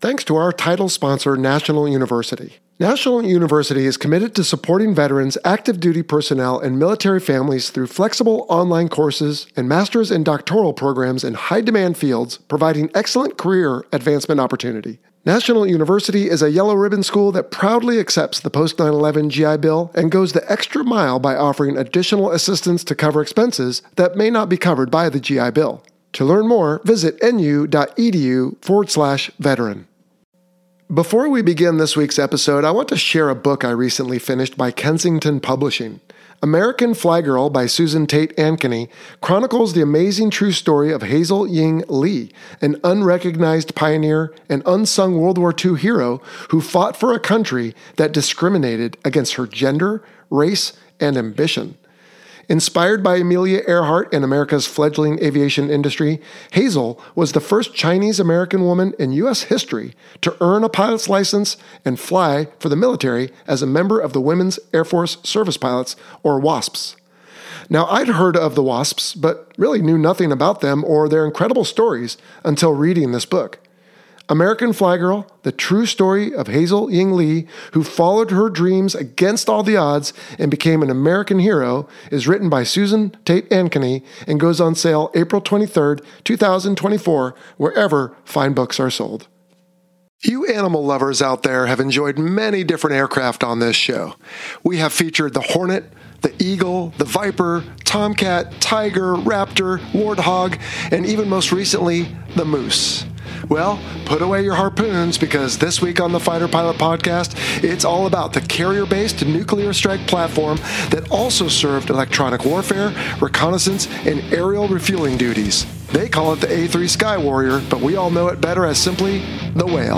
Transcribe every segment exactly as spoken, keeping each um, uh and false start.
thanks to our title sponsor, National University. National University is committed to supporting veterans, active duty personnel, and military families through flexible online courses and master's and doctoral programs in high-demand fields, providing excellent career advancement opportunity. National University is a yellow ribbon school that proudly accepts the post nine eleven G I Bill and goes the extra mile by offering additional assistance to cover expenses that may not be covered by the G I Bill. To learn more, visit nu.edu forward slash veteran. Before we begin this week's episode, I want to share a book I recently finished by Kensington Publishing. American Fly Girl by Susan Tate Ankeny chronicles the amazing true story of Hazel Ying Lee, an unrecognized pioneer and unsung World War Two hero who fought for a country that discriminated against her gender, race, and ambition. Inspired by Amelia Earhart and America's fledgling aviation industry, Hazel was the first Chinese-American woman in U S history to earn a pilot's license and fly for the military as a member of the Women's Air Force Service Pilots, or WASPs. Now, I'd heard of the WASPs, but really knew nothing about them or their incredible stories until reading this book. American Fly Girl, the true story of Hazel Ying Lee, who followed her dreams against all the odds and became an American hero, is written by Susan Tate Ankeny and goes on sale April twenty-third, twenty twenty-four, wherever fine books are sold. You animal lovers out there have enjoyed many different aircraft on this show. We have featured the Hornet, the Eagle, the Viper, Tomcat, Tiger, Raptor, Warthog, and even most recently, the Moose. Well, put away your harpoons because this week on the Fighter Pilot Podcast, it's all about the carrier-based nuclear strike platform that also served electronic warfare, reconnaissance, and aerial refueling duties. They call it the A three Sky Warrior, but we all know it better as simply the Whale.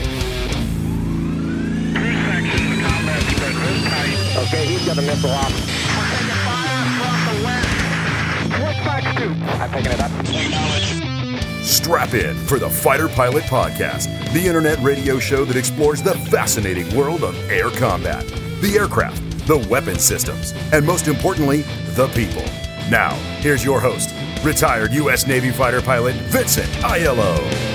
Okay, he's got a missile off. We're taking fire from the west. What's back to? I'm picking it up. Acknowledge. Strap in for the Fighter Pilot Podcast, the internet radio show that explores the fascinating world of air combat, the aircraft, the weapon systems, and most importantly, the people. Now, here's your host, retired U S Navy fighter pilot Vincent Aiello.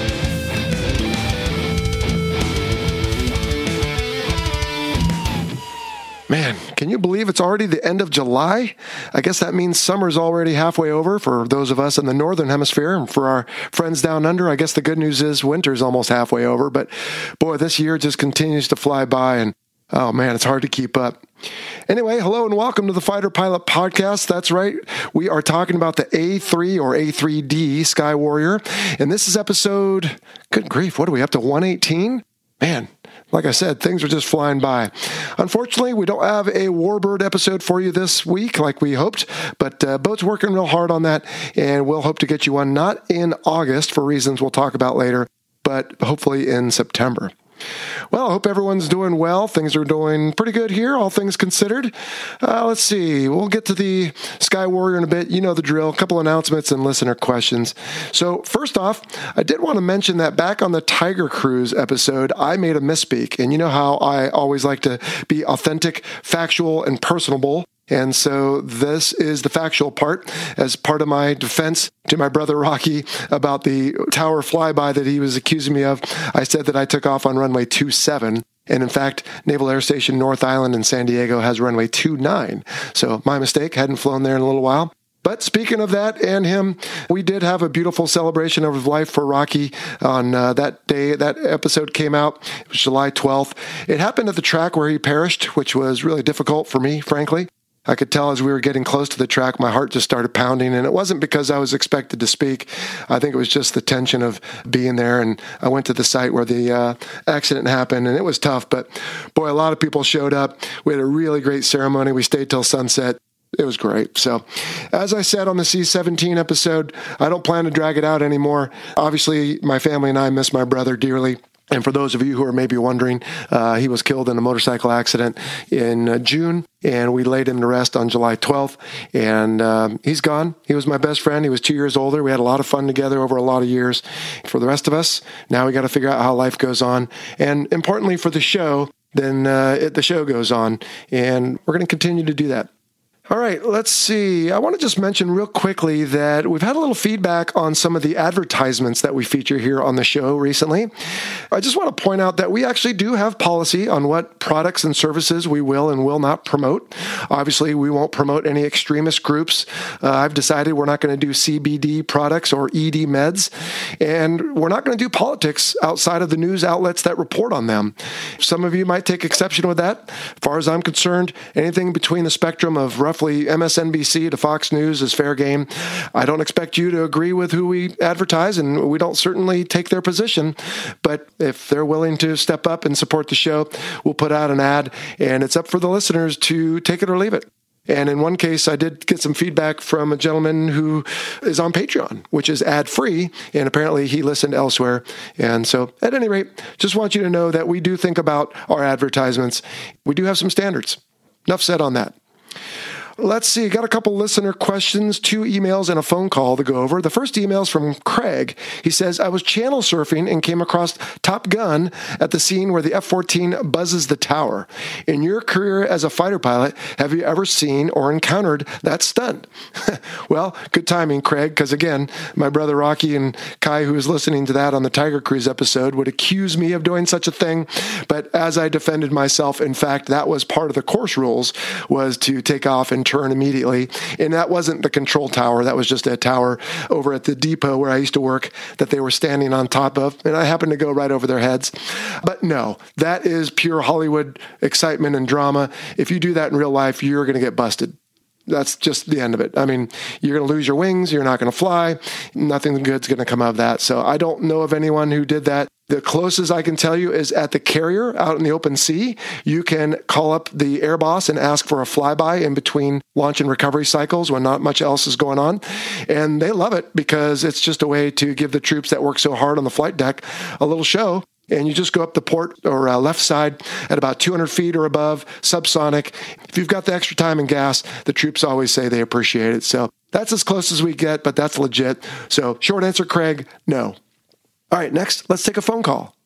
Man, can you believe it's already the end of July? I guess that means summer's already halfway over for those of us in the northern hemisphere, and for our friends down under, I guess the good news is winter's almost halfway over. But boy, this year just continues to fly by, and oh man, it's hard to keep up. Anyway, hello and welcome to the Fighter Pilot Podcast. That's right, we are talking about the A three or A three D Sky Warrior, and this is episode, good grief, what are we up to, one eighteen? Man, like I said, things are just flying by. Unfortunately, we don't have a Warbird episode for you this week like we hoped, but uh, Boat's working real hard on that, and we'll hope to get you one not in August for reasons we'll talk about later, but hopefully in September. Well, I hope everyone's doing well. Things are doing pretty good here, all things considered. Uh, let's see. We'll get to the Sky Warrior in a bit. You know the drill. A couple announcements and listener questions. So first off, I did want to mention that back on the Tiger Cruise episode, I made a misspeak. And you know how I always like to be authentic, factual, and personable. And so this is the factual part as part of my defense to my brother Rocky about the tower flyby that he was accusing me of. I said that I took off on runway two seven. And in fact, Naval Air Station North Island in San Diego has runway two nine. So my mistake, hadn't flown there in a little while. But speaking of that and him, we did have a beautiful celebration of life for Rocky on uh, that day. That episode came out. It was July twelfth. It happened at the track where he perished, which was really difficult for me, frankly. I could tell as we were getting close to the track, my heart just started pounding, and it wasn't because I was expected to speak. I think it was just the tension of being there, and I went to the site where the uh, accident happened, and it was tough, but boy, a lot of people showed up. We had a really great ceremony. We stayed till sunset. It was great. So, as I said on the C seventeen episode, I don't plan to drag it out anymore. Obviously, my family and I miss my brother dearly. And for those of you who are maybe wondering, uh, he was killed in a motorcycle accident in uh, June, and we laid him to rest on July twelfth, and um, he's gone. He was my best friend. He was two years older. We had a lot of fun together over a lot of years. For the rest of us, now we got to figure out how life goes on. And importantly for the show, then uh, it, the show goes on, and we're going to continue to do that. All right, let's see. I want to just mention real quickly that we've had a little feedback on some of the advertisements that we feature here on the show recently. I just want to point out that we actually do have policy on what products and services we will and will not promote. Obviously, we won't promote any extremist groups. Uh, I've decided we're not going to do C B D products or E D meds, and we're not going to do politics outside of the news outlets that report on them. Some of you might take exception with that. As far as I'm concerned, anything between the spectrum of roughly M S N B C to Fox News is fair game. I don't expect you to agree with who we advertise, and we don't certainly take their position. But if they're willing to step up and support the show, we'll put out an ad, and it's up for the listeners to take it or leave it. And in one case, I did get some feedback from a gentleman who is on Patreon, which is ad-free, and apparently he listened elsewhere. And so, at any rate, just want you to know that we do think about our advertisements. We do have some standards. Enough said on that. Let's see, got a couple listener questions, two emails, and a phone call to go over. The first email is from Craig. He says, I was channel surfing and came across Top Gun at the scene where the F fourteen buzzes the tower. In your career as a fighter pilot, have you ever seen or encountered that stunt? Well, good timing, Craig, because again, my brother Rocky and Kai, who is listening to that on the Tiger Cruise episode, would accuse me of doing such a thing. But as I defended myself, in fact, that was part of the course rules, was to take off and turn immediately. And that wasn't the control tower. That was just a tower over at the depot where I used to work that they were standing on top of. And I happened to go right over their heads. But no, that is pure Hollywood excitement and drama. If you do that in real life, you're going to get busted. That's just the end of it. I mean, you're going to lose your wings. You're not going to fly. Nothing good's going to come out of that. So I don't know of anyone who did that. The closest I can tell you is at the carrier out in the open sea. You can call up the air boss and ask for a flyby in between launch and recovery cycles when not much else is going on. And they love it because it's just a way to give the troops that work so hard on the flight deck a little show. And you just go up the port or uh, left side at about two hundred feet or above, subsonic. If you've got the extra time and gas, the troops always say they appreciate it. So that's as close as we get, but that's legit. So short answer, Craig, no. All right, next, let's take a phone call.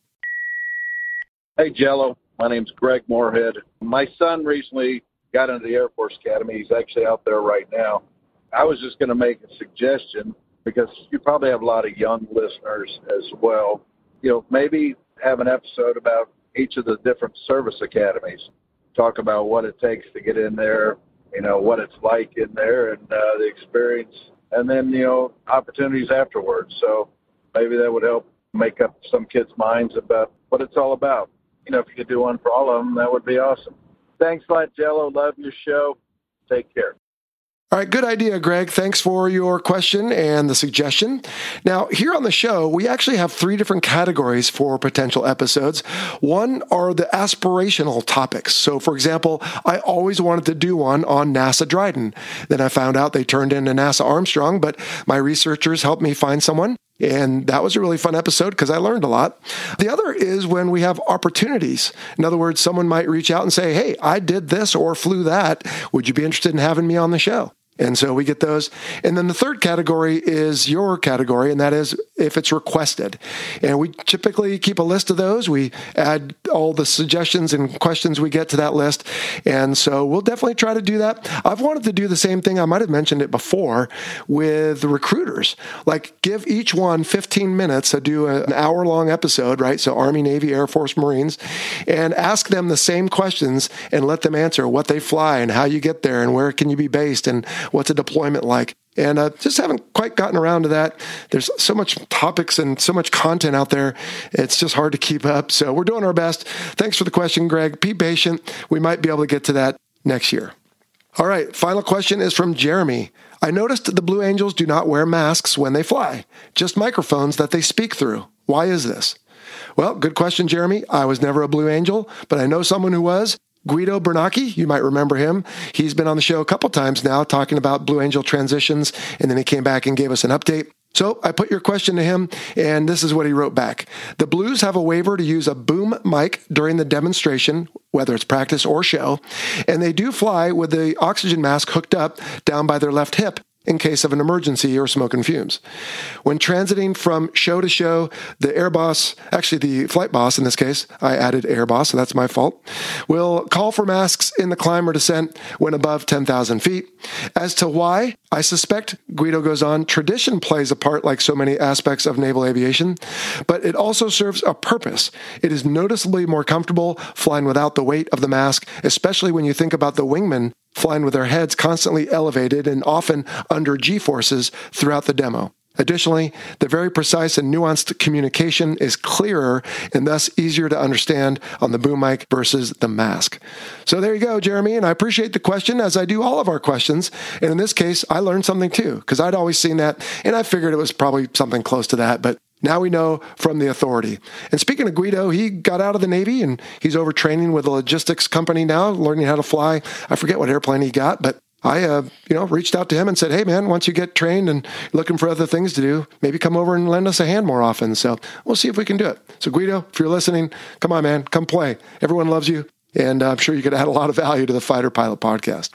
Hey, Jello. My name's Greg Moorhead. My son recently got into the Air Force Academy. He's actually out there right now. I was just going to make a suggestion because you probably have a lot of young listeners as well. You know, maybe have an episode about each of the different service academies. Talk about what it takes to get in there, you know, what it's like in there and uh, the experience, and then, you know, opportunities afterwards. So maybe that would help make up some kids' minds about what it's all about. You know, if you could do one for all of them, that would be awesome. Thanks a lot, Jello. Love your show. Take care. All right, good idea, Greg. Thanks for your question and the suggestion. Now, here on the show, we actually have three different categories for potential episodes. One are the aspirational topics. So, for example, I always wanted to do one on NASA Dryden. Then I found out they turned into NASA Armstrong, but my researchers helped me find someone. And that was a really fun episode because I learned a lot. The other is when we have opportunities. In other words, someone might reach out and say, hey, I did this or flew that. Would you be interested in having me on the show? And so we get those. And then the third category is your category, and that is if it's requested. And we typically keep a list of those. We add all the suggestions and questions we get to that list. And so we'll definitely try to do that. I've wanted to do the same thing. I might have mentioned it before with recruiters. Like give each one fifteen minutes to do an hour-long episode, right? So Army, Navy, Air Force, Marines, and ask them the same questions and let them answer what they fly and how you get there and where can you be based and what's a deployment like? And uh, just haven't quite gotten around to that. There's so much topics and so much content out there. It's just hard to keep up. So we're doing our best. Thanks for the question, Greg. Be patient. We might be able to get to that next year. All right. Final question is from Jeremy. I noticed the Blue Angels do not wear masks when they fly, just microphones that they speak through. Why is this? Well, good question, Jeremy. I was never a Blue Angel, but I know someone who was. Guido Bernacchi, you might remember him. He's been on the show a couple times now talking about Blue Angel transitions, and then he came back and gave us an update. So I put your question to him, and this is what he wrote back. The Blues have a waiver to use a boom mic during the demonstration, whether it's practice or show, and they do fly with the oxygen mask hooked up down by their left hip. in case of an emergency or smoke and fumes. When transiting from show to show, the air boss, actually the flight boss in this case, I added air boss, so that's my fault, will call for masks in the climb or descent when above ten thousand feet. As to why, I suspect, Guido goes on, tradition plays a part like so many aspects of naval aviation, but it also serves a purpose. It is noticeably more comfortable flying without the weight of the mask, especially when you think about the wingmen flying with their heads constantly elevated and often under G-forces throughout the demo. Additionally, the very precise and nuanced communication is clearer and thus easier to understand on the boom mic versus the mask. So there you go, Jeremy, and I appreciate the question, as I do all of our questions. And in this case, I learned something too, because I'd always seen that, and I figured it was probably something close to that, but now we know from the authority. And speaking of Guido, he got out of the Navy, and he's over training with a logistics company now, learning how to fly. I forget what airplane he got, but I, uh, you know, reached out to him and said, hey, man, once you get trained and looking for other things to do, maybe come over and lend us a hand more often. So we'll see if we can do it. So Guido, if you're listening, come on, man, come play. Everyone loves you. And I'm sure you could add a lot of value to the Fighter Pilot podcast.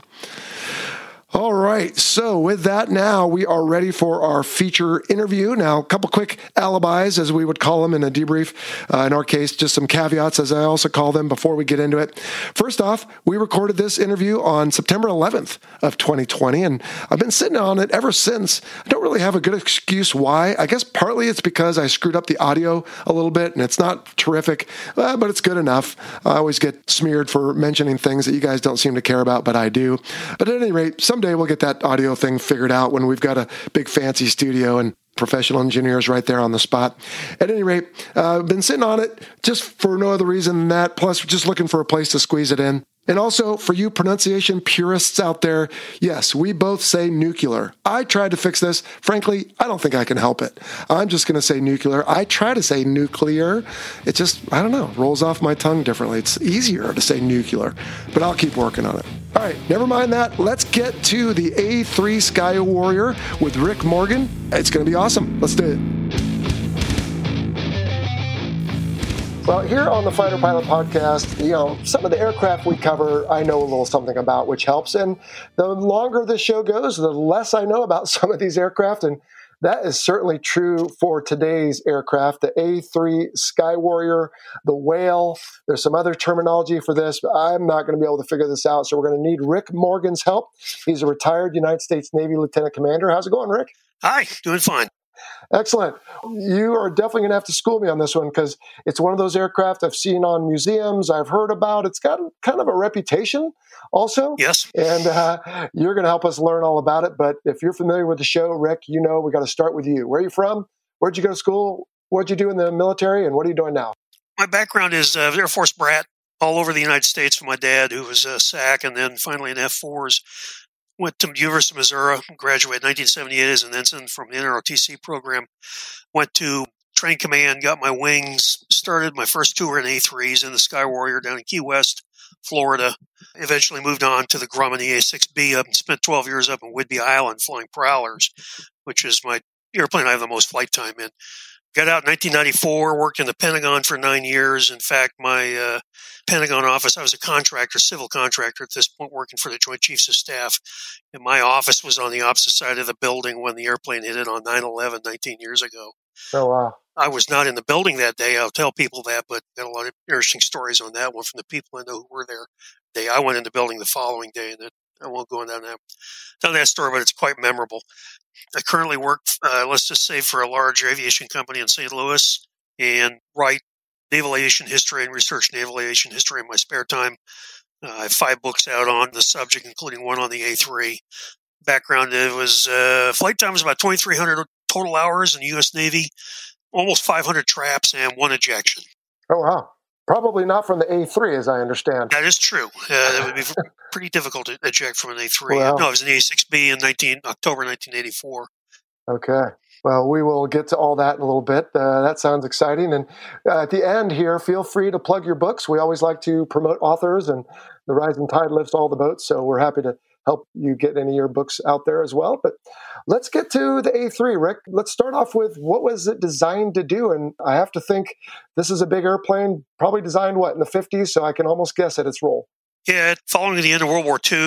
All right, so with that, now we are ready for our feature interview. Now, a couple quick alibis, as we would call them in a debrief. Uh, in our case, just some caveats, as I also call them, before we get into it. First off, we recorded this interview on September eleventh of twenty twenty, and I've been sitting on it ever since. I don't really have a good excuse why. I guess partly it's because I screwed up the audio a little bit, and it's not terrific, uh, but it's good enough. I always get smeared for mentioning things that you guys don't seem to care about, but I do. But at any rate, some Someday we'll get that audio thing figured out when we've got a big fancy studio and professional engineers right there on the spot. At any rate, uh, I've been sitting on it just for no other reason than that, plus just looking for a place to squeeze it in. And also, for you pronunciation purists out there, yes, we both say nuclear. I tried to fix this. Frankly, I don't think I can help it. I'm just going to say nuclear. I try to say nuclear. It just, I don't know, rolls off my tongue differently. It's easier to say nuclear, but I'll keep working on it. All right, never mind that. Let's get to the A three Sky Warrior with Rick Morgan. It's going to be awesome. Let's do it. Well, here on the Fighter Pilot Podcast, you know, some of the aircraft we cover, I know a little something about, which helps. And the longer this show goes, the less I know about some of these aircraft. And that is certainly true for today's aircraft, the A three Sky Warrior, the Whale. There's some other terminology for this, but I'm not going to be able to figure this out. So we're going to need Rick Morgan's help. He's a retired United States Navy Lieutenant Commander. How's it going, Rick? Hi, doing fine. Excellent. You are definitely going to have to school me on this one because it's one of those aircraft I've seen on museums, I've heard about. It's got kind of a reputation also. Yes. And uh, you're going to help us learn all about it. But if you're familiar with the show, Rick, you know we got to start with you. Where are you from? Where'd you go to school? What'd you do in the military? And what are you doing now? My background is uh, Air Force brat all over the United States from my dad, who was a S A C and then finally an F fours. Went to University of Missouri, graduated in nineteen seventy-eight as an ensign from the N R O T C program. Went to Train Command, got my wings, started my first tour in A threes in the Sky Warrior down in Key West, Florida. Eventually moved on to the Grumman E A six B up and spent twelve years up in Whidbey Island flying Prowlers, which is my airplane I have the most flight time in. Got out in nineteen ninety-four, worked in the Pentagon for nine years. In fact, my uh, Pentagon office, I was a contractor, civil contractor at this point, working for the Joint Chiefs of Staff. And my office was on the opposite side of the building when the airplane hit it on nine eleven nineteen years ago. Oh, wow. I was not in the building that day. I'll tell people that, but got a lot of interesting stories on that one from the people I know who were there. The day I went in the building the following day, and that, I won't go into that, tell that story, but it's quite memorable. I currently work, uh, let's just say, for a large aviation company in Saint Louis and write naval aviation history and research naval aviation history in my spare time. Uh, I have five books out on the subject, including one on the A three. Background, it was uh, flight time was about twenty-three hundred total hours in the U S Navy, almost five hundred traps, and one ejection. Oh, wow. Probably not from the A three, as I understand. That is true. Uh, it would be pretty difficult to eject from an A three. Well, no, it was an A six B in nineteen, October nineteen eighty-four. Okay. Well, we will get to all that in a little bit. Uh, that sounds exciting. And uh, at the end here, feel free to plug your books. We always like to promote authors, and the rising tide lifts all the boats. So we're happy to help you get any of your books out there as well. But let's get to the A three, Rick. Let's start off with what was it designed to do? And I have to think this is a big airplane, probably designed, what, in the fifties? So I can almost guess at its role. Yeah, following the end of World War Two,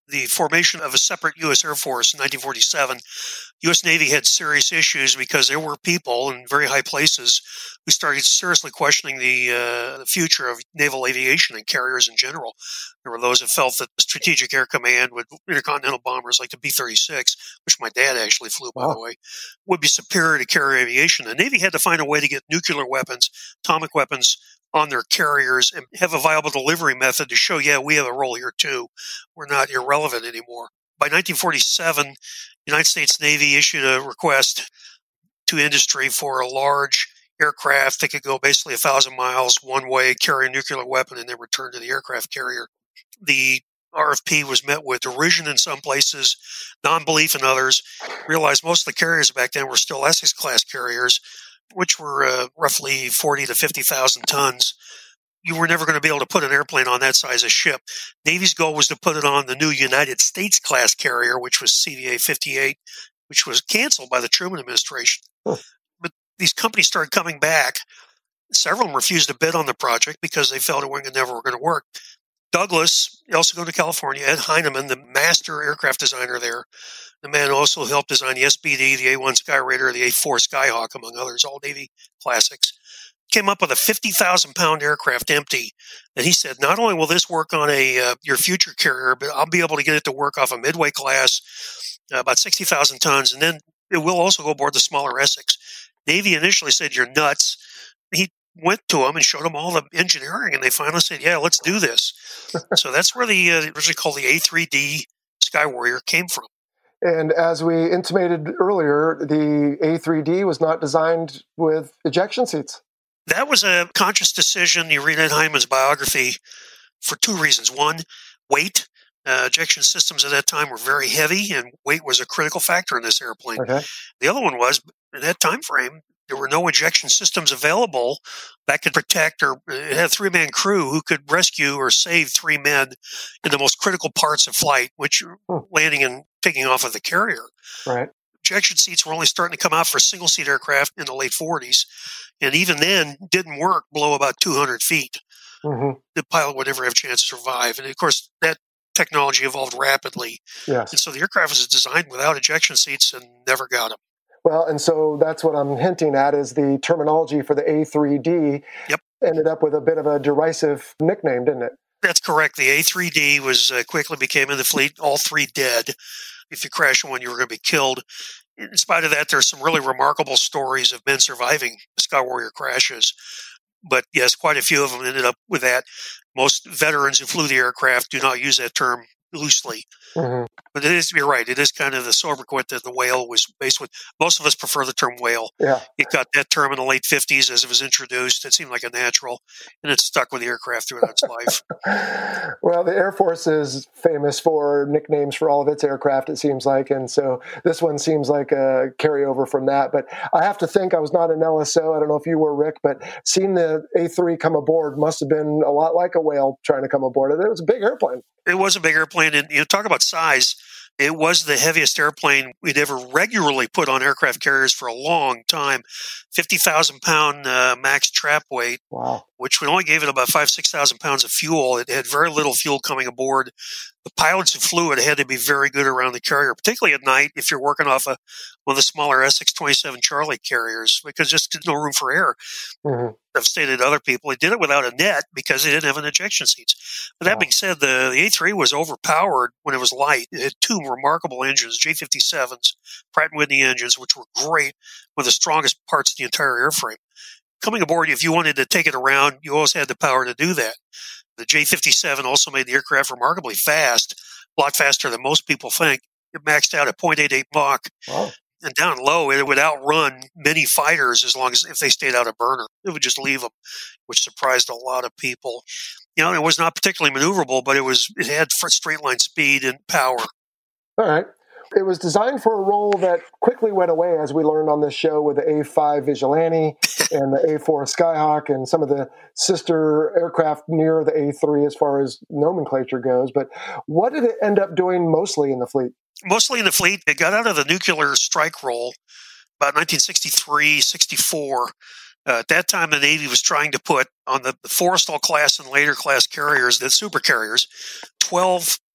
the formation of a separate U S Air Force in nineteen forty-seven, U S Navy had serious issues because there were people in very high places who started seriously questioning the, uh, the future of naval aviation and carriers in general. There were those that felt that the Strategic Air Command with intercontinental bombers like the B thirty-six, which my dad actually flew, by Wow. the way, would be superior to carrier aviation. The Navy had to find a way to get nuclear weapons, atomic weapons, on their carriers and have a viable delivery method to show, yeah, we have a role here too. We're not irrelevant anymore. By nineteen forty-seven, the United States Navy issued a request to industry for a large aircraft that could go basically a thousand miles one way, carry a nuclear weapon, and then return to the aircraft carrier. The R F P was met with derision in some places, non-belief in others. Realized most of the carriers back then were still Essex-class carriers, which were uh, roughly forty to fifty thousand tons. You were never going to be able to put an airplane on that size of ship. Navy's goal was to put it on the new United States class carrier, which was C V A fifty-eight, which was canceled by the Truman administration. Huh. But these companies started coming back. Several of them refused to bid on the project because they felt it wasn't never going to work. Douglas, also going to California, Ed Heinemann, the master aircraft designer there, the man who also helped design the S B D, the A one Skyraider, the A four Skyhawk, among others, all Navy classics, came up with a fifty thousand pound aircraft empty. And he said, not only will this work on a uh, your future carrier, but I'll be able to get it to work off a Midway class, uh, about sixty thousand tons, and then it will also go aboard the smaller Essex. Navy initially said, you're nuts. He went to them and showed them all the engineering, and they finally said, yeah, let's do this. So that's where the uh, originally called the A three D Sky Warrior came from. And as we intimated earlier, the A three D was not designed with ejection seats. That was a conscious decision. You read Ed Heinemann's biography for two reasons. One, weight. Uh, ejection systems at that time were very heavy, and weight was a critical factor in this airplane. Okay. The other one was, in that time frame, there were no ejection systems available that could protect, or it had a three-man crew who could rescue or save three men in the most critical parts of flight, which Hmm. landing and taking off of the carrier. Right. Ejection seats were only starting to come out for single-seat aircraft in the late forties, and even then didn't work below about two hundred feet. Mm-hmm. The pilot would never have a chance to survive. And, of course, that technology evolved rapidly. Yes. And so the aircraft was designed without ejection seats and never got them. Well, and so that's what I'm hinting at is the terminology for the A three D Yep. ended up with a bit of a derisive nickname, didn't it? That's correct. The A three D was uh, quickly became in the fleet, all three dead. If you crash one, you were going to be killed. In spite of that, there's some really remarkable stories of men surviving Sky Warrior crashes. But yes, quite a few of them ended up with that. Most veterans who flew the aircraft do not use that term loosely. Mm-hmm. But it is, you're right, it is kind of the sobriquet that the whale was based with. Most of us prefer the term whale. Yeah. It got that term in the late fifties as it was introduced. It seemed like a natural, and it stuck with the aircraft throughout its life. Well, the Air Force is famous for nicknames for all of its aircraft, it seems like. And so this one seems like a carryover from that. But I have to think, I was not an L S O. I don't know if you were, Rick, but seeing the A three come aboard must have been a lot like a whale trying to come aboard. It was a big airplane. It was a big airplane, and you know, talk about size. It was the heaviest airplane we'd ever regularly put on aircraft carriers for a long time. fifty thousand pound uh, max trap weight, Wow. which we only gave it about five, six thousand pounds of fuel. It had very little fuel coming aboard. The pilots who flew it had to be very good around the carrier, particularly at night if you're working off a, one of the smaller Essex twenty-seven Charlie carriers, because just no room for air. Mm-hmm. I've stated to other people, they did it without a net because they didn't have an ejection seats. But that Wow. being said, the, the A three was overpowered when it was light. It had two remarkable engines, J fifty-sevens, Pratt and Whitney engines, which were great, with the strongest parts of the entire airframe. Coming aboard, if you wanted to take it around, you always had the power to do that. The J fifty-seven also made the aircraft remarkably fast, a lot faster than most people think. It maxed out at point eight eight Mach. Wow. And down low, it would outrun many fighters as long as if they stayed out of burner. It would just leave them, which surprised a lot of people. You know, it was not particularly maneuverable, but it was it had straight line speed and power. All right. It was designed for a role that quickly went away, as we learned on this show, with the A five Vigilante and the A four Skyhawk and some of the sister aircraft near the A three as far as nomenclature goes. But what did it end up doing mostly in the fleet? Mostly in the fleet. It got out of the nuclear strike role about nineteen sixty-three, sixty-four. Uh, at that time, the Navy was trying to put on the, the Forrestal class and later class carriers, the super carriers, twelve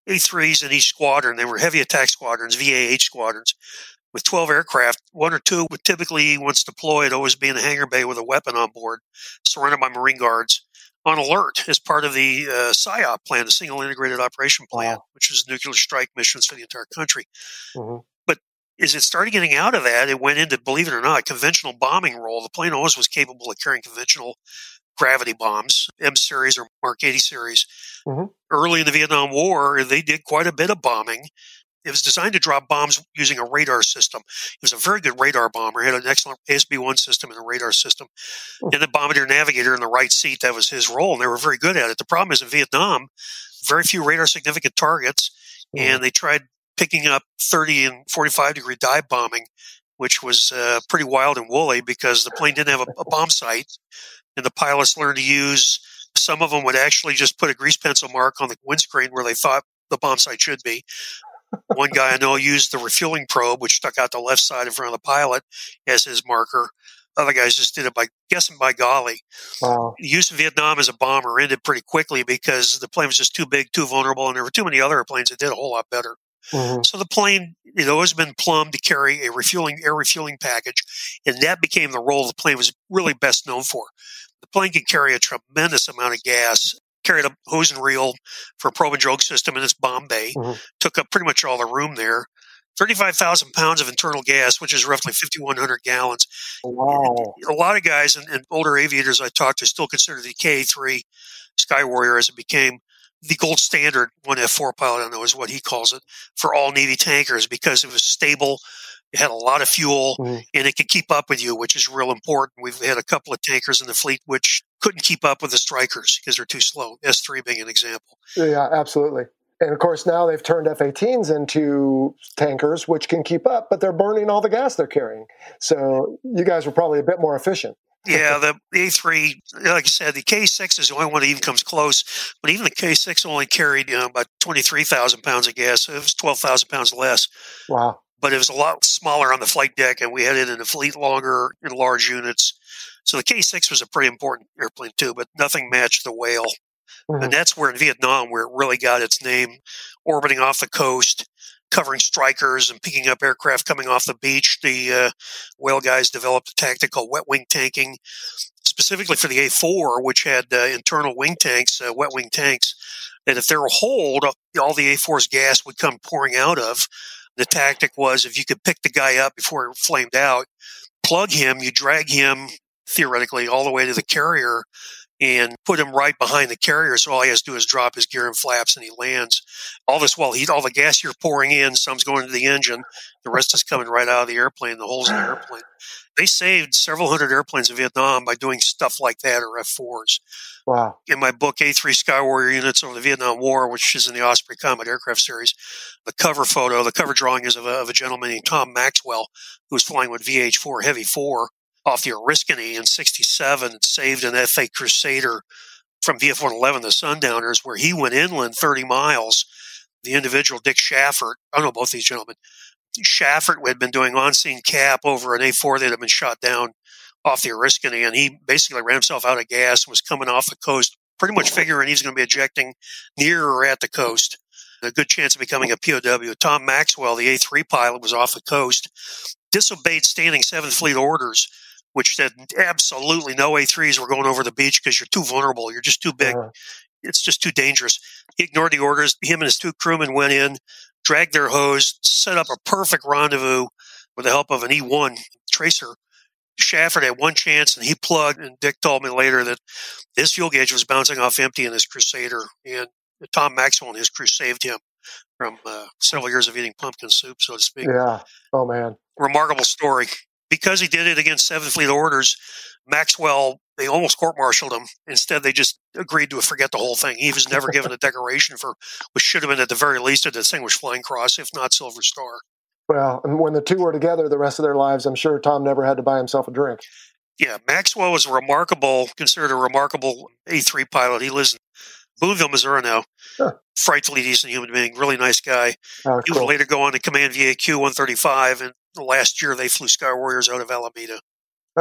A threes in each squadron. They were heavy attack squadrons, V A H squadrons, with twelve aircraft. One or two would typically, once deployed, always be in the hangar bay with a weapon on board, surrounded by Marine Guards, on alert as part of the uh, S I O P plan, the Single Integrated Operation Plan, Wow. which was nuclear strike missions for the entire country. Mm-hmm. But as it started getting out of that, it went into, believe it or not, conventional bombing role. The plane always was capable of carrying conventional gravity bombs, M series or Mark eighty series. Mm-hmm. Early in the Vietnam War, they did quite a bit of bombing. It was designed to drop bombs using a radar system. It was a very good radar bomber. It had an excellent A S B one system and a radar system. Mm-hmm. And the bombardier navigator in the right seat, that was his role, and they were very good at it. The problem is in Vietnam, very few radar significant targets, mm-hmm. and they tried picking up thirty and forty-five degree dive bombing, which was uh, pretty wild and woolly because the plane didn't have a, a bomb sight, and the pilots learned to use, some of them would actually just put a grease pencil mark on the windscreen where they thought the bomb sight should be. One guy I know used the refueling probe, which stuck out the left side in front of the pilot, as his marker. Other guys just did it by guessing by golly. Wow. The use of Vietnam as a bomber ended pretty quickly because the plane was just too big, too vulnerable, and there were too many other airplanes that did a whole lot better. Mm-hmm. So the plane, it had always been plumbed to carry a refueling, air refueling package, and that became the role the plane was really best known for. The plane could carry a tremendous amount of gas, carried a hose and reel for a probe and drogue system in its bomb bay, mm-hmm. took up pretty much all the room there. thirty-five thousand pounds of internal gas, which is roughly fifty-one hundred gallons. Wow. A lot of guys and, and older aviators I talked to still consider the K A three Sky Warrior, as it became the gold standard, one F four pilot, I know is what he calls it, for all Navy tankers because it was stable. It had a lot of fuel, mm-hmm. and it could keep up with you, which is real important. We've had a couple of tankers in the fleet which couldn't keep up with the Strykers because they're too slow, S three being an example. Yeah, absolutely. And of course, now they've turned F eighteens into tankers, which can keep up, but they're burning all the gas they're carrying. So you guys were probably a bit more efficient. Yeah, the A three, like I said, the K six is the only one that even comes close. But even the K six only carried, you know, about twenty-three thousand pounds of gas. So it was twelve thousand pounds less. Wow. But it was a lot smaller on the flight deck, and we had it in the fleet longer in large units. So the K six was a pretty important airplane too, but nothing matched the Whale. Mm-hmm. And that's where in Vietnam, where it really got its name, orbiting off the coast, covering Strykers and picking up aircraft coming off the beach. The uh, Whale guys developed a tactic called wet wing tanking, specifically for the A four, which had uh, internal wing tanks, uh, wet wing tanks, that if they were holed, all the A four's gas would come pouring out of. The tactic was if you could pick the guy up before it flamed out, plug him, you drag him, theoretically, all the way to the carrier and put him right behind the carrier. So all he has to do is drop his gear and flaps and he lands. All this while he, all the gas you're pouring in, some's going to the engine. The rest is coming right out of the airplane, the holes in the airplane. They saved several hundred airplanes in Vietnam by doing stuff like that, or F fours. Wow. In my book, A three Sky Warrior Units Over the Vietnam War, which is in the Osprey Combat Aircraft Series, the cover photo, the cover drawing is of a, of a gentleman named Tom Maxwell, who was flying with V H four Heavy four off the Oriskany in sixty-seven and saved an F A Crusader from V F one eleven, the Sundowners, where he went inland thirty miles. The individual, Dick Shaffert, I don't know both these gentlemen, Shaffert had been doing on-scene cap over an A four that had been shot down off the Oriskany, and he basically ran himself out of gas and was coming off the coast, pretty much figuring he's going to be ejecting near or at the coast. A good chance of becoming a P O W. Tom Maxwell, the A three pilot, was off the coast, disobeyed standing seventh Fleet orders, which said absolutely no A threes were going over the beach because you're too vulnerable. You're just too big. Uh-huh. It's just too dangerous. He ignored the orders. Him and his two crewmen went in, dragged their hose, set up a perfect rendezvous with the help of an E one tracer. Shaffert had one chance, and he plugged, and Dick told me later that his fuel gauge was bouncing off empty in his Crusader, and Tom Maxwell and his crew saved him from uh, several years of eating pumpkin soup, so to speak. Yeah. Oh, man. Remarkable story. Because he did it against seventh Fleet orders, Maxwell, they almost court-martialed him. Instead, they just agreed to forget the whole thing. He was never given a decoration for what should have been, at the very least, a Distinguished Flying Cross, if not Silver Star. Well, and when the two were together the rest of their lives, I'm sure Tom never had to buy himself a drink. Yeah, Maxwell was a remarkable, considered a remarkable A three pilot. He lives in Boonville, Missouri now. Huh. Frightfully decent human being, really nice guy. Oh, he cool. would later go on to command V A Q one thirty-five, and the last year they flew Sky Warriors out of Alameda. Okay.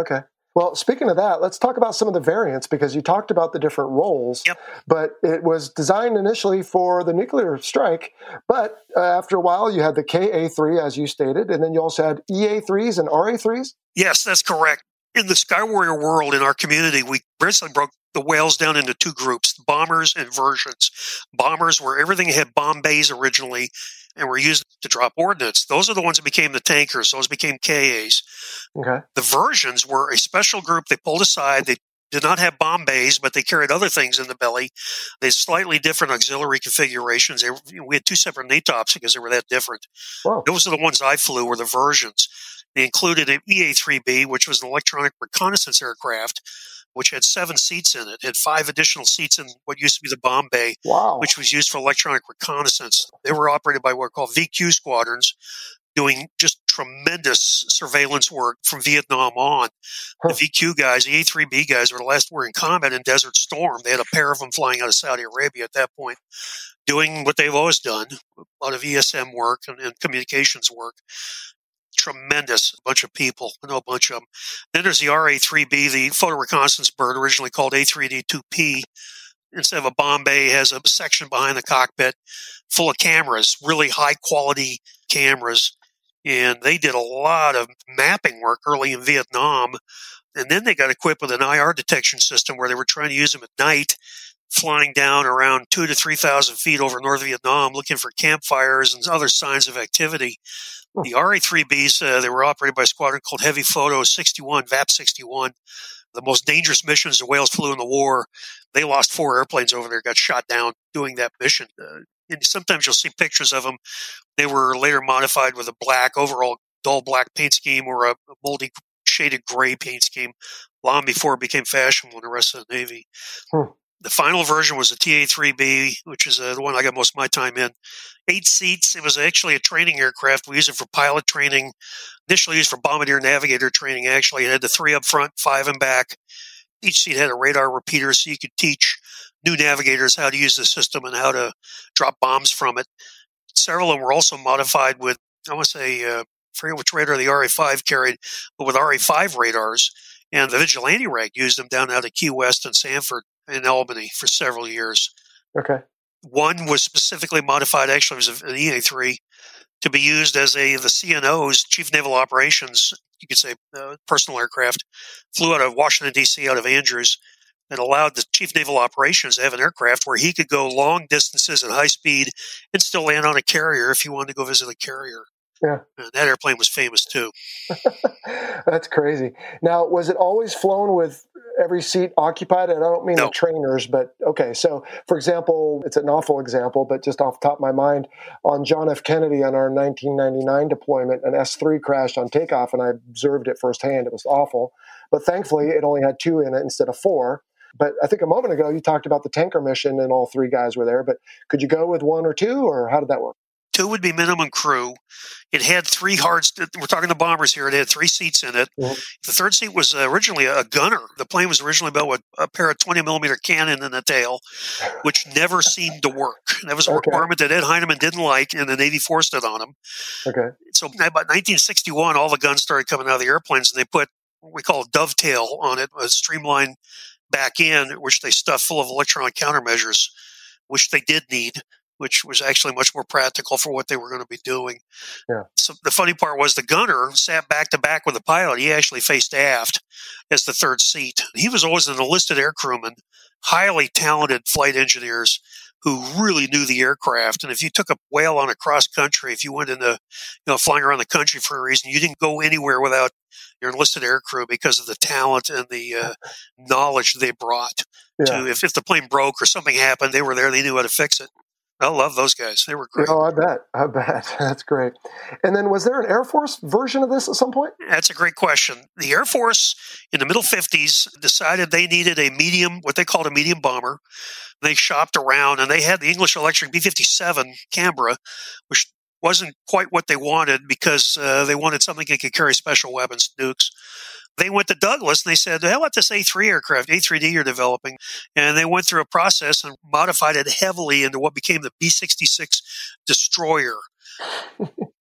Well, speaking of that, let's talk about some of the variants because you talked about the different roles. Yep. But it was designed initially for the nuclear strike. But uh, after a while, you had the K A three, as you stated, and then you also had E A threes and R A threes. Yes, that's correct. In the Skywarrior world, in our community, we basically broke the whales down into two groups, bombers and versions. Bombers were everything had bomb bays originally and were used to drop ordnance. Those are the ones that became the tankers. Those became K As. Okay. The versions were a special group. They pulled aside. They did not have bomb bays, but they carried other things in the belly. They had slightly different auxiliary configurations. They were, we had two separate N A T O Ps because they were that different. Wow. Those are the ones I flew, were the versions. They included an E A three B, which was an electronic reconnaissance aircraft, which had seven seats in it. It had five additional seats in what used to be the bomb bay, Wow. which was used for electronic reconnaissance. They were operated by what are called V Q squadrons, doing just tremendous surveillance work from Vietnam on. Huh. The V Q guys, the A three B guys, were the last were in combat in Desert Storm. They had a pair of them flying out of Saudi Arabia at that point, doing what they've always done, a lot of E S M work and, and communications work. Tremendous bunch of people, no bunch of them. Then there's the R A three B, the photo reconnaissance bird, originally called A three D two P. Instead of a bomb bay, it has a section behind the cockpit full of cameras, really high quality cameras. And they did a lot of mapping work early in Vietnam. And then they got equipped with an I R detection system where they were trying to use them at night, flying down around two to three thousand feet over North Vietnam, looking for campfires and other signs of activity. The R A three Bs, uh, they were operated by a squadron called Heavy Photo sixty-one, V A P sixty-one. The most dangerous missions the whales flew in the war. They lost four airplanes over there, got shot down doing that mission. Uh, and sometimes you'll see pictures of them. They were later modified with a black, overall dull black paint scheme or a multi shaded gray paint scheme long before it became fashionable in the rest of the Navy. Hmm. The final version was the T A three B, which is uh, the one I got most of my time in. Eight seats. It was actually a training aircraft. We used it for pilot training, initially used for bombardier navigator training, actually. It had the three up front, five in back. Each seat had a radar repeater so you could teach new navigators how to use the system and how to drop bombs from it. Several of them were also modified with, I want to say, uh, I forget which radar the R A five carried, but with R A five radars. And the Vigilante Rag used them down out of Key West and Sanford and Albany for several years. Okay. One was specifically modified, actually, it was an E A three, to be used as a the C N O's, Chief Naval Operations, you could say, uh, personal aircraft, flew out of Washington, D C, out of Andrews, and allowed the Chief Naval Operations to have an aircraft where he could go long distances at high speed and still land on a carrier if he wanted to go visit a carrier. Yeah. And that airplane was famous, too. That's crazy. Now, was it always flown with every seat occupied? And I don't mean No. the trainers, but okay. So, for example, it's an awful example, but just off the top of my mind, on John F. Kennedy on our nineteen ninety-nine deployment, an S three crashed on takeoff, and I observed it firsthand. It was awful. But thankfully, it only had two in it instead of four. But I think a moment ago, you talked about the tanker mission, and all three guys were there. But could you go with one or two, or how did that work? Two would be minimum crew. It had three hard, we're talking the bombers here, it had three seats in it. Mm-hmm. The third seat was uh, originally a gunner. The plane was originally built with a pair of twenty millimeter cannon in the tail, which never seemed to work. That was a Okay. requirement that Ed Heinemann didn't like, and the Navy forced it on him. Okay. So about nineteen sixty-one, all the guns started coming out of the airplanes, and they put what we call a dovetail on it, a streamlined back end, which they stuffed full of electronic countermeasures, which they did need, which was actually much more practical for what they were going to be doing. Yeah. So the funny part was the gunner sat back to back with the pilot. He actually faced aft as the third seat. He was always an enlisted air crewman, highly talented flight engineers who really knew the aircraft. And if you took a whale on a cross country, if you went into, you know, flying around the country for a reason, you didn't go anywhere without your enlisted air crew because of the talent and the uh, knowledge they brought. Yeah. To if, if the plane broke or something happened, they were there. They knew how to fix it. I love those guys. They were great. Oh, I bet. I bet. That's great. And then was there an Air Force version of this at some point? That's a great question. The Air Force in the middle fifties decided they needed a medium, what they called a medium bomber. They shopped around, and they had the English Electric B fifty-seven Canberra, which wasn't quite what they wanted because uh, they wanted something that could carry special weapons, nukes. They went to Douglas and they said, how about this A three aircraft, A three D you're developing? And they went through a process and modified it heavily into what became the B sixty-six destroyer. But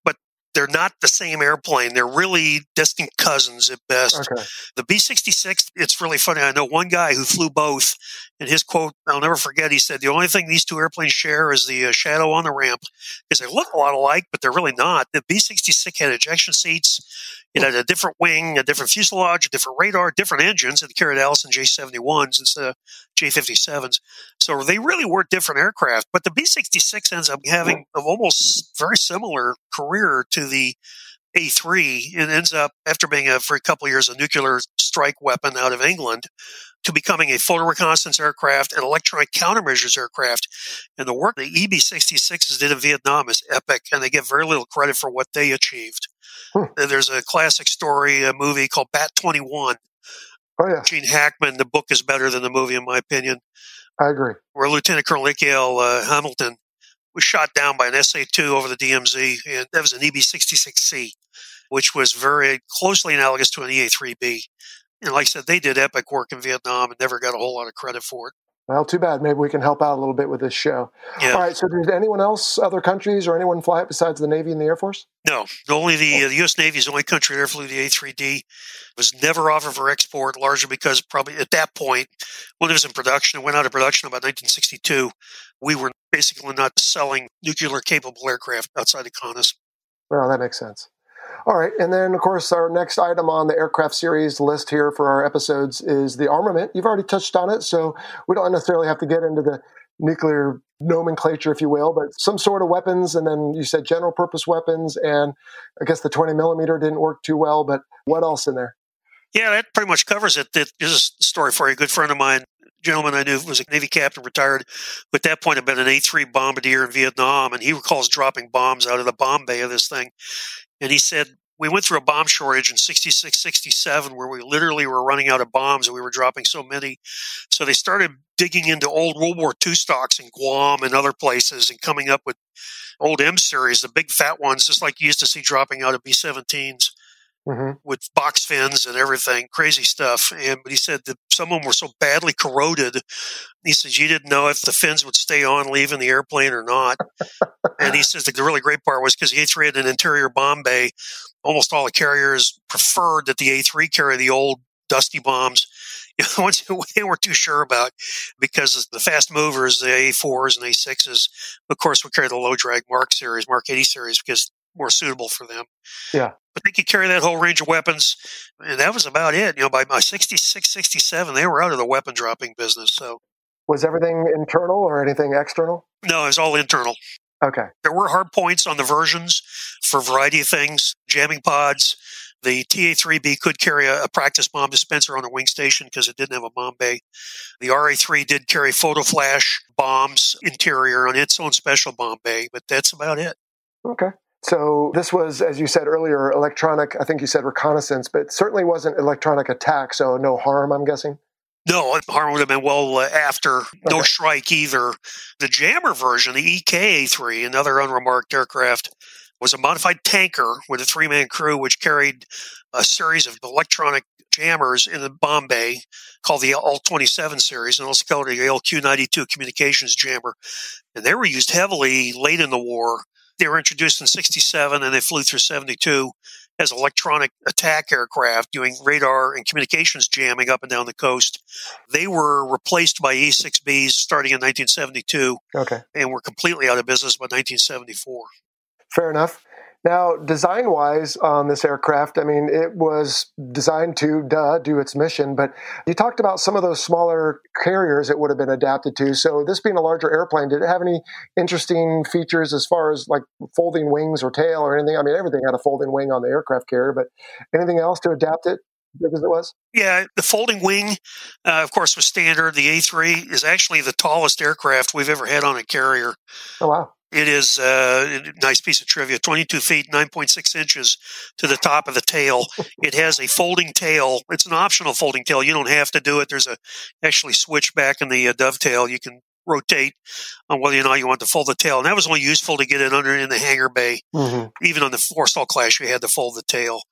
they're not the same airplane. They're really distant cousins at best. Okay. The B sixty-six, it's really funny. I know one guy who flew both, and his quote, I'll never forget, he said, the only thing these two airplanes share is the uh, shadow on the ramp, because they look a lot alike, but they're really not. The B sixty-six had ejection seats. It had a different wing, a different fuselage, a different radar, different engines. It carried Allison J seventy-ones instead of J fifty-sevens. So they really were different aircraft. But the B sixty-six ends up having an almost very similar career to the A three. It ends up, after being a, for a couple of years, a nuclear strike weapon out of England, to becoming a photo reconnaissance aircraft and electronic countermeasures aircraft. And the work the E B sixty-sixes did in Vietnam is epic, and they get very little credit for what they achieved. Hmm. There's a classic story, a movie called Bat twenty-one. Oh, yeah. Gene Hackman, the book is better than the movie, in my opinion. I agree. Where Lieutenant Colonel Ickiel uh, Hamilton was shot down by an S A two over the D M Z, and that was an E B sixty-six C, which was very closely analogous to an E A three B. And like I said, they did epic work in Vietnam and never got a whole lot of credit for it. Well, too bad. Maybe we can help out a little bit with this show. Yeah. All right. So did anyone else, other countries, or anyone fly it besides the Navy and the Air Force? No. Only the, uh, the U S Navy is the only country that ever flew the A three D. It was never offered for export, largely because probably at that point, when it was in production, it went out of production about nineteen sixty-two, we were basically not selling nuclear-capable aircraft outside of CONUS. Well, that makes sense. All right. And then, of course, our next item on the aircraft series list here for our episodes is the armament. You've already touched on it, so we don't necessarily have to get into the nuclear nomenclature, if you will, but some sort of weapons. And then you said general purpose weapons. And I guess the twenty millimeter didn't work too well, but what else in there? Yeah, that pretty much covers it. This is a story for you. A good friend of mine, gentleman I knew, was a Navy captain, retired, but at that point had been an A three bombardier in Vietnam, and he recalls dropping bombs out of the bomb bay of this thing. And he said, we went through a bomb shortage in sixty-six, sixty-seven where we literally were running out of bombs and we were dropping so many. So they started digging into old World War Two stocks in Guam and other places and coming up with old M series, the big fat ones, just like you used to see dropping out of B seventeens. Mm-hmm. With box fins and everything, crazy stuff. And but he said that some of them were so badly corroded. He says you didn't know if the fins would stay on leaving the airplane or not. And he says that the really great part was because the A three had an interior bomb bay, almost all the carriers preferred that the A three carry the old dusty bombs. You know, ones they weren't too sure about, because the fast movers, the A fours and A sixes, of course, would carry the low drag Mark series, Mark eighty series, because more suitable for them. Yeah. But they could carry that whole range of weapons, and that was about it. You know, by my sixty-six, sixty-seven, they were out of the weapon dropping business. So, was everything internal or anything external? No, it was all internal. Okay. There were hard points on the versions for a variety of things, jamming pods. The T A three B could carry a, a practice bomb dispenser on a wing station because it didn't have a bomb bay. The R A three did carry photo flash bombs interior on its own special bomb bay, but that's about it. Okay. So this was, as you said earlier, electronic, I think you said reconnaissance, but it certainly wasn't electronic attack, so no harm, I'm guessing? No, harm would have been well uh, after. No Okay. strike either. The jammer version, the E K A three, another unremarked aircraft, was a modified tanker with a three-man crew which carried a series of electronic jammers in the bomb bay called the L twenty-seven series, and also called the L Q ninety-two communications jammer. And they were used heavily late in the war. They were introduced in sixty-seven, and they flew through seventy-two as electronic attack aircraft doing radar and communications jamming up and down the coast. They were replaced by E six Bs starting in nineteen seventy-two, okay, and were completely out of business by nineteen seventy-four. Fair enough. Now, design-wise on this aircraft, I mean, it was designed to, duh, do its mission, but you talked about some of those smaller carriers it would have been adapted to. So this being a larger airplane, did it have any interesting features as far as like folding wings or tail or anything? I mean, everything had a folding wing on the aircraft carrier, but anything else to adapt it big as it was? Yeah, the folding wing, uh, of course, was standard. The A three is actually the tallest aircraft we've ever had on a carrier. Oh, wow. It is uh, a nice piece of trivia, twenty-two feet, nine point six inches to the top of the tail. It has a folding tail. It's an optional folding tail. You don't have to do it. There's a actually switch back in the uh, dovetail. You can rotate on whether or not you want to fold the tail. And that was only useful to get it under in the hangar bay. Mm-hmm. Even on the Forstall class, you had to fold the tail.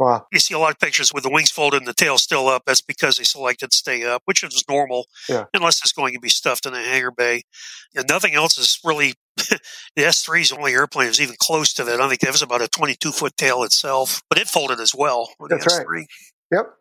Wow. You see a lot of pictures with the wings folded and the tail still up. That's because they selected to stay up, which is normal, Yeah. unless it's going to be stuffed in a hangar bay. And nothing else is really, the S three is the only airplane that was even close to that. I don't think it was about a twenty-two foot tail itself, but it folded as well with the That's S three. Right. Yep.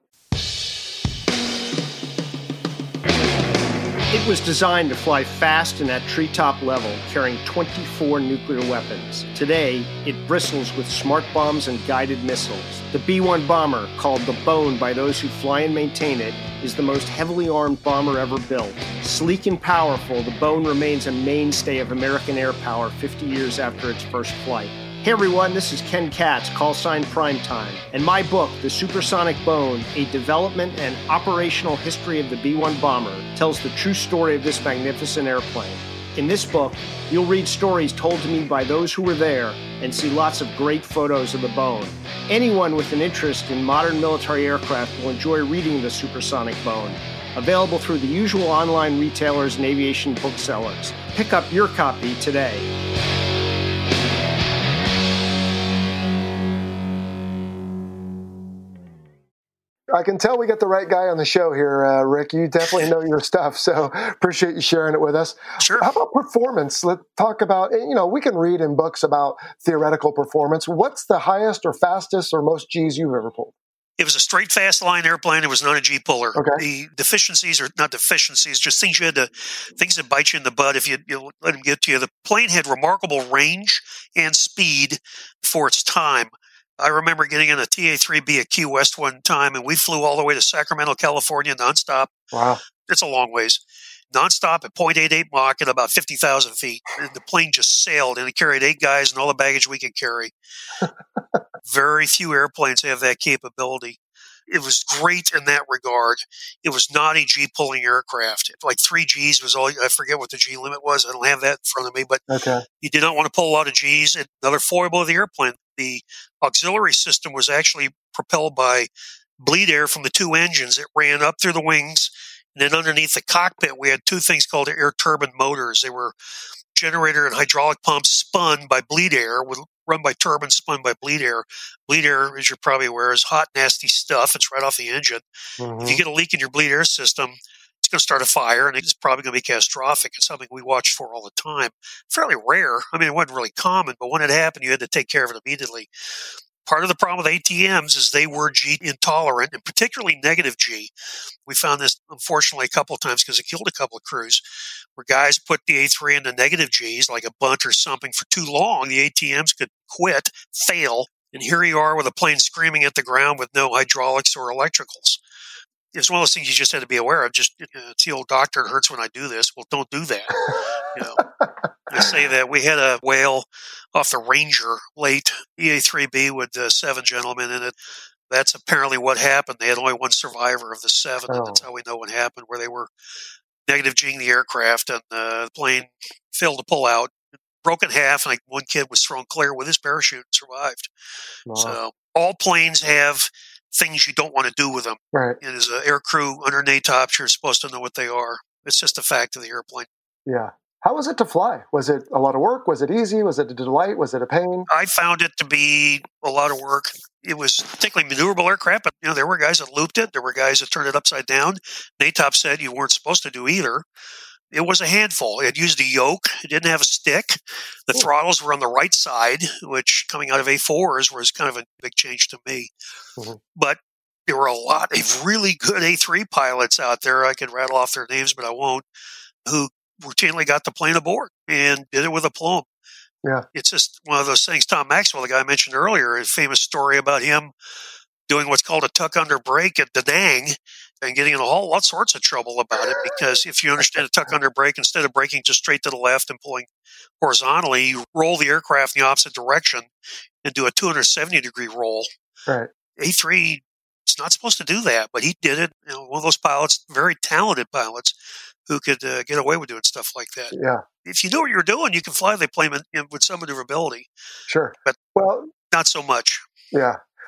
It was designed to fly fast and at treetop level, carrying twenty-four nuclear weapons. Today, it bristles with smart bombs and guided missiles. The B one bomber, called the Bone by those who fly and maintain it, is the most heavily armed bomber ever built. Sleek and powerful, the Bone remains a mainstay of American air power fifty years after its first flight. Hey everyone, this is Ken Katz, call sign Primetime, and my book, The Supersonic Bone, A Development and Operational History of the B one Bomber, tells the true story of this magnificent airplane. In this book, you'll read stories told to me by those who were there and see lots of great photos of the Bone. Anyone with an interest in modern military aircraft will enjoy reading The Supersonic Bone. Available through the usual online retailers and aviation booksellers. Pick up your copy today. I can tell we got the right guy on the show here, uh, Rick. You definitely know your stuff, so appreciate you sharing it with us. Sure. How about performance? Let's talk about, you know, we can read in books about theoretical performance. What's the highest or fastest or most G's you've ever pulled? It was a straight fast line airplane. It was not a G puller. Okay. The deficiencies, or not deficiencies, just things you had to, things that bite you in the butt if you, you let them get to you. The plane had remarkable range and speed for its time. I remember getting in a T A three B at Key West one time, and we flew all the way to Sacramento, California, nonstop. Wow. It's a long ways. Nonstop at point eight eight Mach at about fifty thousand feet. And the plane just sailed, and it carried eight guys and all the baggage we could carry. Very few airplanes have that capability. It was great in that regard. It was not a G-pulling aircraft. Like three Gs was all, I forget what the G limit was. I don't have that in front of me, but Okay. you did not want to pull a lot of Gs. And another foible of the airplane, the auxiliary system was actually propelled by bleed air from the two engines. It ran up through the wings, and then underneath the cockpit, we had two things called air turbine motors. They were generator and hydraulic pumps spun by bleed air, with, run by turbines spun by bleed air. Bleed air, as you're probably aware, is hot, nasty stuff. It's right off the engine. Mm-hmm. If you get a leak in your bleed air system, it's going to start a fire, and it's probably going to be catastrophic. It's something we watched for all the time. Fairly rare. I mean, it wasn't really common, but when it happened, you had to take care of it immediately. Part of the problem with A T Ms is they were G intolerant, and particularly negative G. We found this, unfortunately, a couple of times because it killed a couple of crews, where guys put the A three into negative Gs, like a bunt or something, for too long. The A T Ms could quit, fail, and here you are with a plane screaming at the ground with no hydraulics or electricals. It's one of those things you just had to be aware of. Just, you know, it's the old doctor, it hurts when I do this. Well, don't do that. You know, I say that we had a whale off the Ranger late, E A three B with uh, seven gentlemen in it. That's apparently what happened. They had only one survivor of the seven, Oh. and that's how we know what happened, where they were negative G'ing the aircraft, and uh, the plane failed to pull out, broke in half, and like one kid was thrown clear with his parachute and survived. Wow. So all planes have things you don't want to do with them. Right. And as an air crew under N A T O P S, you're supposed to know what they are. It's just a fact of the airplane. Yeah. How was it to fly? Was it a lot of work? Was it easy? Was it a delight? Was it a pain? I found it to be a lot of work. It was particularly maneuverable aircraft, but you know, there were guys that looped it. There were guys that turned it upside down. N A T O P said you weren't supposed to do either. It was a handful. It used a yoke. It didn't have a stick. The Cool. throttles were on the right side, which coming out of A fours was kind of a big change to me. Mm-hmm. But there were a lot of really good A three pilots out there. I could rattle off their names, but I won't, who routinely got the plane aboard and did it with aplomb. Yeah. It's just one of those things. Tom Maxwell, the guy I mentioned earlier, a famous story about him doing what's called a tuck under brake at Da Nang and getting in a whole lot sorts of trouble about it, because if you understand a tuck under brake, instead of braking just straight to the left and pulling horizontally, you roll the aircraft in the opposite direction and do a two hundred seventy degree roll. Right. A three is not supposed to do that, but he did it. You know, one of those pilots, very talented pilots, who could uh, get away with doing stuff like that. Yeah. If you know what you're doing, you can fly the plane with some maneuverability, Sure. But- well, not so much. yeah.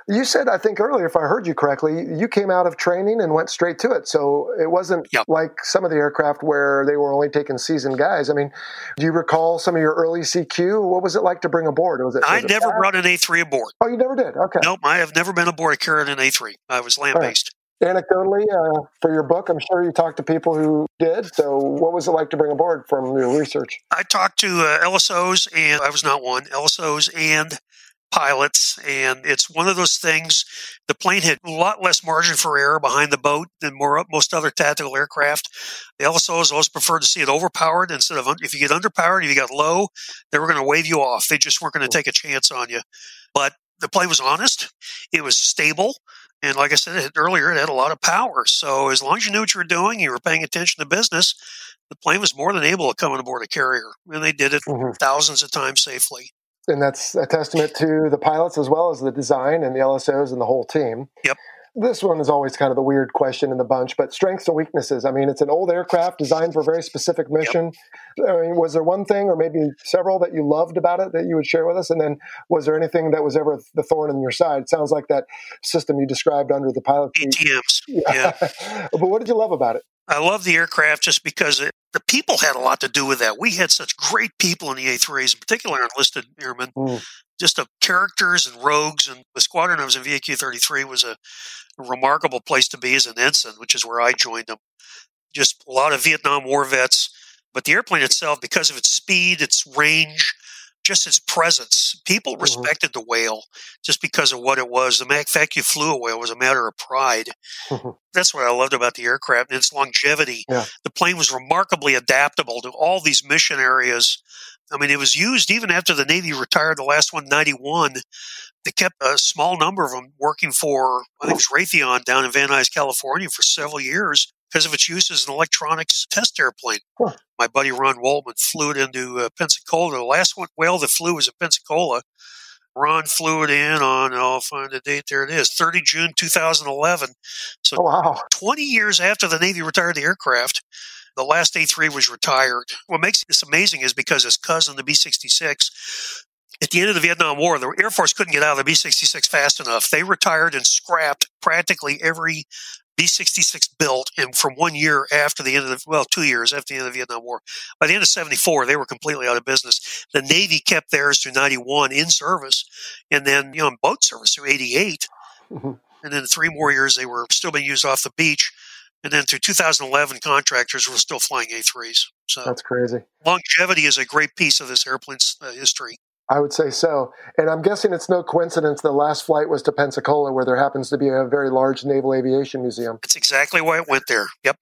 You said, I think earlier, if I heard you correctly, you came out of training and went straight to it. So it wasn't Yep. like some of the aircraft where they were only taking seasoned guys. I mean, do you recall some of your early C Q? What was it like to bring aboard? Was it? I was it never fast? brought an A three aboard. Oh, you never did? Okay. Nope, I have never been aboard a carrier in an A three. I was land-based. Anecdotally, uh, for your book, I'm sure you talked to people who did. So what was it like to bring aboard from your research? I talked to uh, L S Os, and I was not one, L S Os and pilots, and it's one of those things. The plane had a lot less margin for error behind the boat than more, most other tactical aircraft. The L S Os always preferred to see it overpowered instead of, if you get underpowered, if you got low, they were going to wave you off. They just weren't going to take a chance on you. But the plane was honest. It was stable. And like I said earlier, it had a lot of power. So as long as you knew what you were doing, you were paying attention to business, the plane was more than able to come on aboard a carrier. And they did it Mm-hmm. thousands of times safely. And that's a testament to the pilots as well as the design and the L S Os and the whole team. Yep. This one is always kind of the weird question in the bunch, but strengths and weaknesses. I mean, it's an old aircraft designed for a very specific mission. Yep. I mean, was there one thing or maybe several that you loved about it that you would share with us? And then was there anything that was ever the thorn in your side? It sounds like that system you described under the pilot seat. A T Ms. Yeah. Yeah. But what did you love about it? I love the aircraft just because it, the people had a lot to do with that. We had such great people in the A threes, in particular enlisted airmen, Mm. just the characters and rogues. And the squadron I was in, V A Q thirty-three, was a, a remarkable place to be as an ensign, which is where I joined them. Just a lot of Vietnam War vets. But the airplane itself, because of its speed, its range, just its presence, people Mm-hmm. respected the whale just because of what it was. The fact you flew a whale was a matter of pride. That's what I loved about the aircraft and its longevity. Yeah. The plane was remarkably adaptable to all these mission areas. I mean, it was used even after the Navy retired the last one, ninety-one. They kept a small number of them working for, I think it was Raytheon down in Van Nuys, California for several years because of its use as an electronics test airplane. Huh. My buddy Ron Waltman flew it into uh, Pensacola. The last one whale that flew was at Pensacola. Ron flew it in on, I'll find the date, there it is, thirtieth of June, two thousand eleven. So Oh, wow. twenty years after the Navy retired the aircraft, the last A three was retired. What makes this amazing is because its cousin, the B sixty-six, at the end of the Vietnam War, the Air Force couldn't get out of the B sixty-six fast enough. They retired and scrapped practically every B sixty-six built, and from one year after the end of the, well, two years after the end of the Vietnam War. By the end of seventy-four, they were completely out of business. The Navy kept theirs through ninety-one in service, and then, you know, in boat service through eighty-eight. Mm-hmm. And then three more years, they were still being used off the beach. And then through two thousand eleven, contractors were still flying A threes. So That's crazy. longevity is a great piece of this airplane's uh, history. I would say so. And I'm guessing it's no coincidence the last flight was to Pensacola, where there happens to be a very large naval aviation museum. That's exactly why it went there. Yep.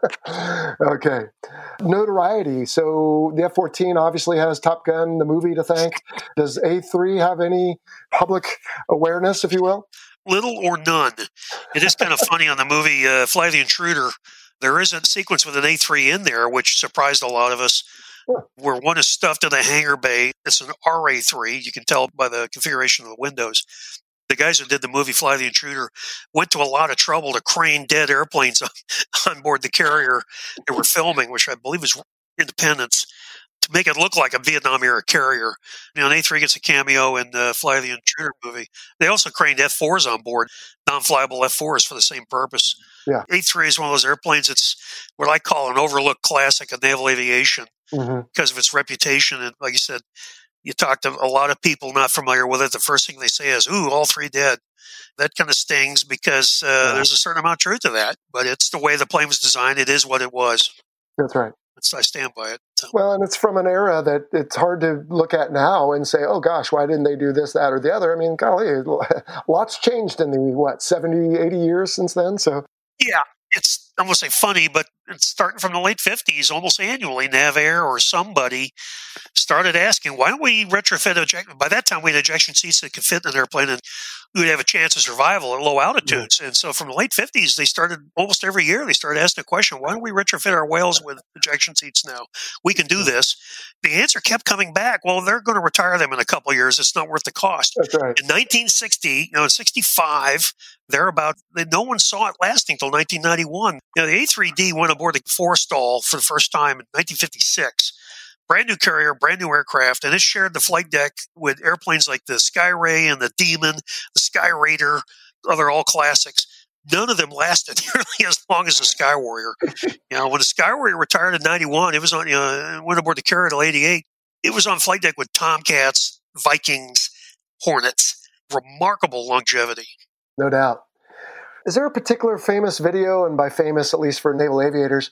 Okay. Notoriety. So the F fourteen obviously has Top Gun, the movie, to thank. Does A three have any public awareness, if you will? Little or none. It is kind of funny on the movie uh, Fly the Intruder. There is a sequence with an A three in there, which surprised a lot of us, where one is stuffed in a hangar bay. It's an R A three. You can tell by the configuration of the windows. The guys who did the movie Fly the Intruder went to a lot of trouble to crane dead airplanes on, on board the carrier they were filming, which I believe was Independence, to make it look like a Vietnam-era carrier. You know, an A three gets a cameo in the Fly the Intruder movie. They also craned F fours on board, non-flyable F fours for the same purpose. Yeah. A three is one of those airplanes. It's what I call an overlooked classic of naval aviation Mm-hmm. because of its reputation. And like you said, you talk to a lot of people not familiar with it. The first thing they say is, ooh, all three dead. That kind of stings because uh, Yeah. there's a certain amount of truth to that. But it's the way the plane was designed. It is what it was. That's right. It's, I stand by it. So. Well, and it's from an era that it's hard to look at now and say, oh, gosh, why didn't they do this, that, or the other? I mean, golly, lots changed in the, what, seventy, eighty years since then? So, Yeah, it's, I won't say funny, but it's starting from the late fifties, almost annually, NavAir or somebody started asking, why don't we retrofit eject? By that time, we had ejection seats that could fit in an airplane, and we would have a chance of survival at low altitudes. Mm-hmm. And so from the late fifties, they started, almost every year, they started asking the question, why don't we retrofit our whales with ejection seats now? We can do this. The answer kept coming back, well, they're going to retire them in a couple of years. It's not worth the cost. That's right. In nineteen sixty, you know, in sixty-five, thereabout, no one saw it lasting until nineteen ninety-one. You know, the A three D went aboard the Forstall for the first time in nineteen fifty-six. brand new carrier, brand new aircraft, and it shared the flight deck with airplanes like the Skyray and the Demon, the Sky Raider. Other all classics. None of them lasted nearly as long as the Sky Warrior. You know, when the Sky Warrior retired in ninety-one, it was on, you know, went aboard the carrier till eighty-eight. It was on flight deck with Tomcats, Vikings, Hornets. Remarkable longevity. No doubt. Is there a particular famous video, and by famous, at least for naval aviators,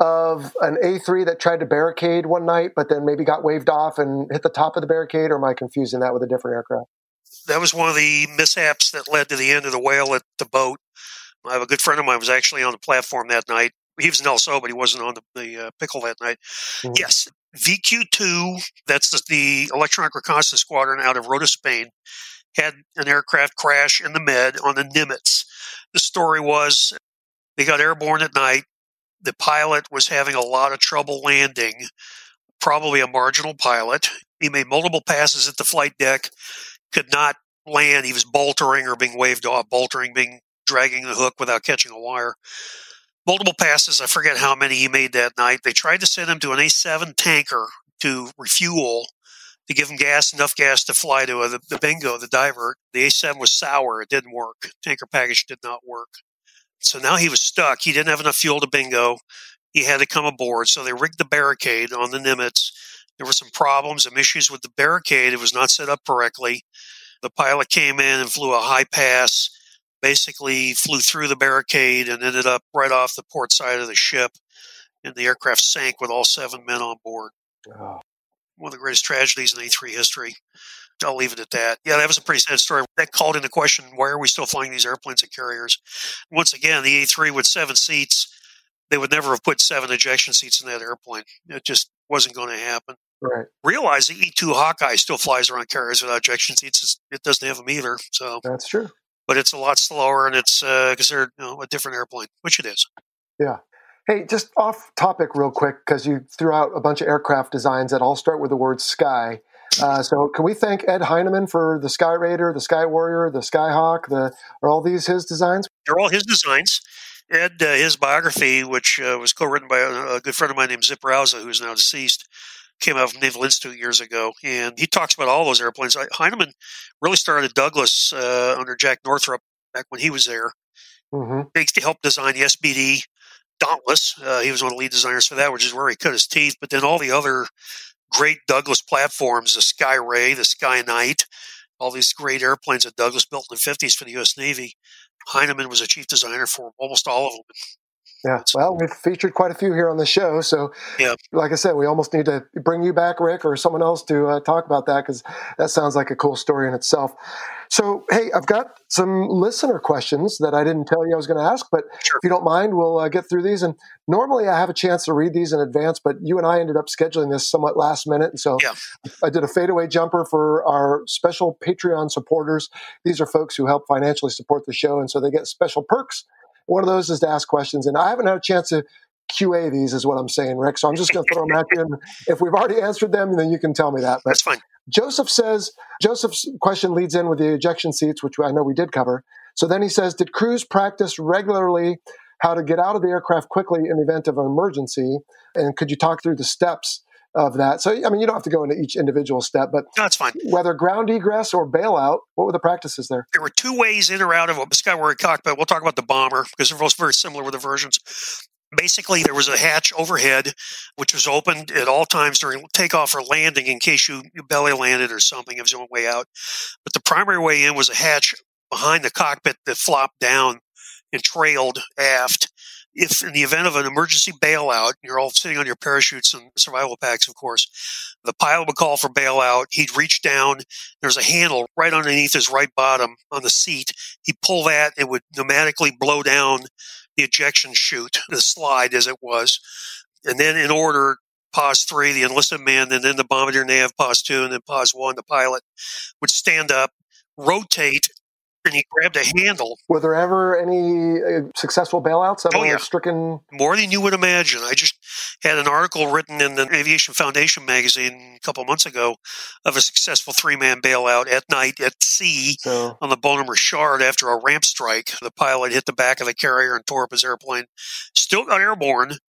of an A three that tried to barricade one night, but then maybe got waved off and hit the top of the barricade, or am I confusing that with a different aircraft? That was one of the mishaps that led to the end of the whale at the boat. I have a good friend of mine who was actually on the platform that night. He was an L S O, but he wasn't on the, the uh, Pickle that night. Mm-hmm. Yes, V Q two, that's the, the Electronic Reconnaissance Squadron out of Rota, Spain, had an aircraft crash in the Med on the Nimitz. The story was they got airborne at night. The pilot was having a lot of trouble landing, probably a marginal pilot. He made multiple passes at the flight deck, could not land. He was boltering or being waved off, boltering, being dragging the hook without catching a wire. Multiple passes, I forget how many he made that night. They tried to send him to an A seven tanker to refuel, to give him gas, enough gas to fly to a, the, the bingo, the diver. The A seven was sour. It didn't work. Tanker package did not work. So now he was stuck. He didn't have enough fuel to bingo. He had to come aboard. So they rigged the barricade on the Nimitz. There were some problems, some issues with the barricade. It was not set up correctly. The pilot came in and flew a high pass, basically flew through the barricade and ended up right off the port side of the ship. And the aircraft sank with all seven men on board. Oh. One of the greatest tragedies in A three history. I'll leave it at that. Yeah, that was a pretty sad story. That called into question, why are we still flying these airplanes and carriers? Once again, the A three with seven seats, they would never have put seven ejection seats in that airplane. It just wasn't going to happen. Right. Realize the E two Hawkeye still flies around carriers without ejection seats. It doesn't have them either. So that's true. But it's a lot slower, and it's uh, considered you know, a different airplane, which it is. Yeah. Hey, just off topic real quick, because you threw out a bunch of aircraft designs that all start with the word Sky. Uh, so can we thank Ed Heineman for the Sky Raider, the Sky Warrior, the Skyhawk? The, are all these his designs? They're all his designs. Ed, uh, his biography, which uh, was co-written by a, a good friend of mine named Zip Rauza, who's now deceased, came out from Naval Institute years ago. And he talks about all those airplanes. Heineman really started at Douglas uh, under Jack Northrop back when he was there. Mm-hmm. He helped design the S B D Dauntless. Uh, he was one of the lead designers for that, which is where he cut his teeth. But then all the other great Douglas platforms, the Sky Ray, the Sky Knight, all these great airplanes that Douglas built in the fifties for the U S Navy. Heineman was a chief designer for almost all of them. Yeah, well, we've featured quite a few here on the show. So, yeah. like I said, we almost need to bring you back, Rick, or someone else to uh, talk about that, because that sounds like a cool story in itself. So, hey, I've got some listener questions that I didn't tell you I was going to ask, but sure. If you don't mind, we'll uh, get through these. And normally I have a chance to read these in advance, but you and I ended up scheduling this somewhat last minute. And so yeah. I did a fadeaway jumper for our special Patreon supporters. These are folks who help financially support the show, and so they get special perks. One of those is to ask questions, and I haven't had a chance to Q A these, is what I'm saying, Rick. So I'm just going to throw them at you. And if we've already answered them, then you can tell me that. But that's fine. Joseph says, Joseph's question leads in with the ejection seats, which I know we did cover. So then he says, did crews practice regularly how to get out of the aircraft quickly in the event of an emergency? And could you talk through the steps of that? So, I mean, you don't have to go into each individual step, but no, that's fine. Whether ground egress or bailout, what were the practices there? There were two ways in or out of a Sky Warrior cockpit. We'll talk about the bomber because they're both very similar with the versions. Basically, there was a hatch overhead, which was opened at all times during takeoff or landing in case you, you belly landed or something. It was the only way out. But the primary way in was a hatch behind the cockpit that flopped down and trailed aft. If in the event of an emergency bailout, you're all sitting on your parachutes and survival packs, of course, the pilot would call for bailout. He'd reach down. There's a handle right underneath his right bottom on the seat. He'd pull that. It would pneumatically blow down the ejection chute, the slide as it was. And then in order, pause three, the enlisted man, and then the bombardier nav, pause two, and then pause one, the pilot would stand up, rotate, and he grabbed a handle. Were there ever any uh, successful bailouts that oh, were yeah. stricken? More than you would imagine. I just had an article written in the Aviation Foundation magazine a couple of months ago of a successful three-man bailout at night at sea so. on the Bonhomme Richard after a ramp strike. The pilot hit the back of the carrier and tore up his airplane. Still got airborne.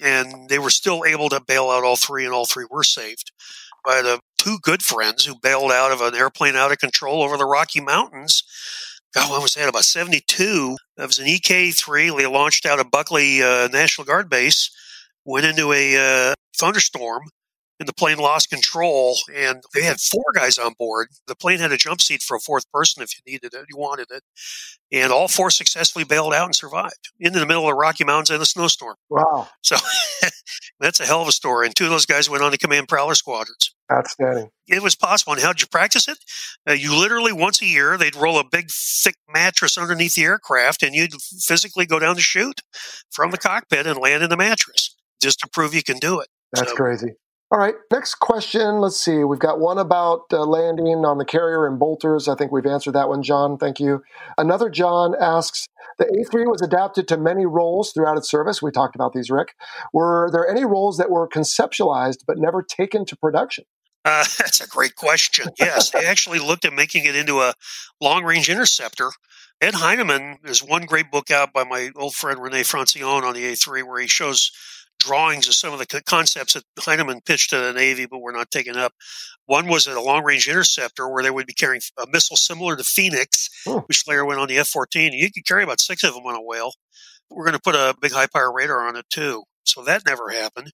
and they were still able to bail out all three, and all three were saved. I had uh, two good friends who bailed out of an airplane out of control over the Rocky Mountains. God, when was that? About seventy-two. That was an E K three. They launched out of Buckley uh, National Guard Base, went into a uh, thunderstorm, and the plane lost control, and they had four guys on board. The plane had a jump seat for a fourth person if you needed it, you wanted it. And all four successfully bailed out and survived into the middle of the Rocky Mountains in a snowstorm. Wow. So that's a hell of a story. And two of those guys went on to command Prowler squadrons. Outstanding. It was possible. And how did you practice it? Uh, you literally, once a year, they'd roll a big, thick mattress underneath the aircraft, and you'd physically go down the chute from the cockpit and land in the mattress just to prove you can do it. That's so, crazy. All right, next question. Let's see. We've got one about uh, landing on the carrier and bolters. I think we've answered that one, John. Thank you. Another John asks, the A three was adapted to many roles throughout its service. We talked about these, Rick. Were there any roles that were conceptualized but never taken to production? Uh, that's a great question. Yes, they actually looked at making it into a long-range interceptor. Ed Heinemann, there's one great book out by my old friend Rene Francione on the A three where he shows drawings of some of the concepts that Heinemann pitched to the Navy but were not taken up. One was a long-range interceptor where they would be carrying a missile similar to Phoenix, oh. which later went on the F fourteen. You could carry about six of them on a whale. We're going to put a big high-power radar on it, too. So that never happened.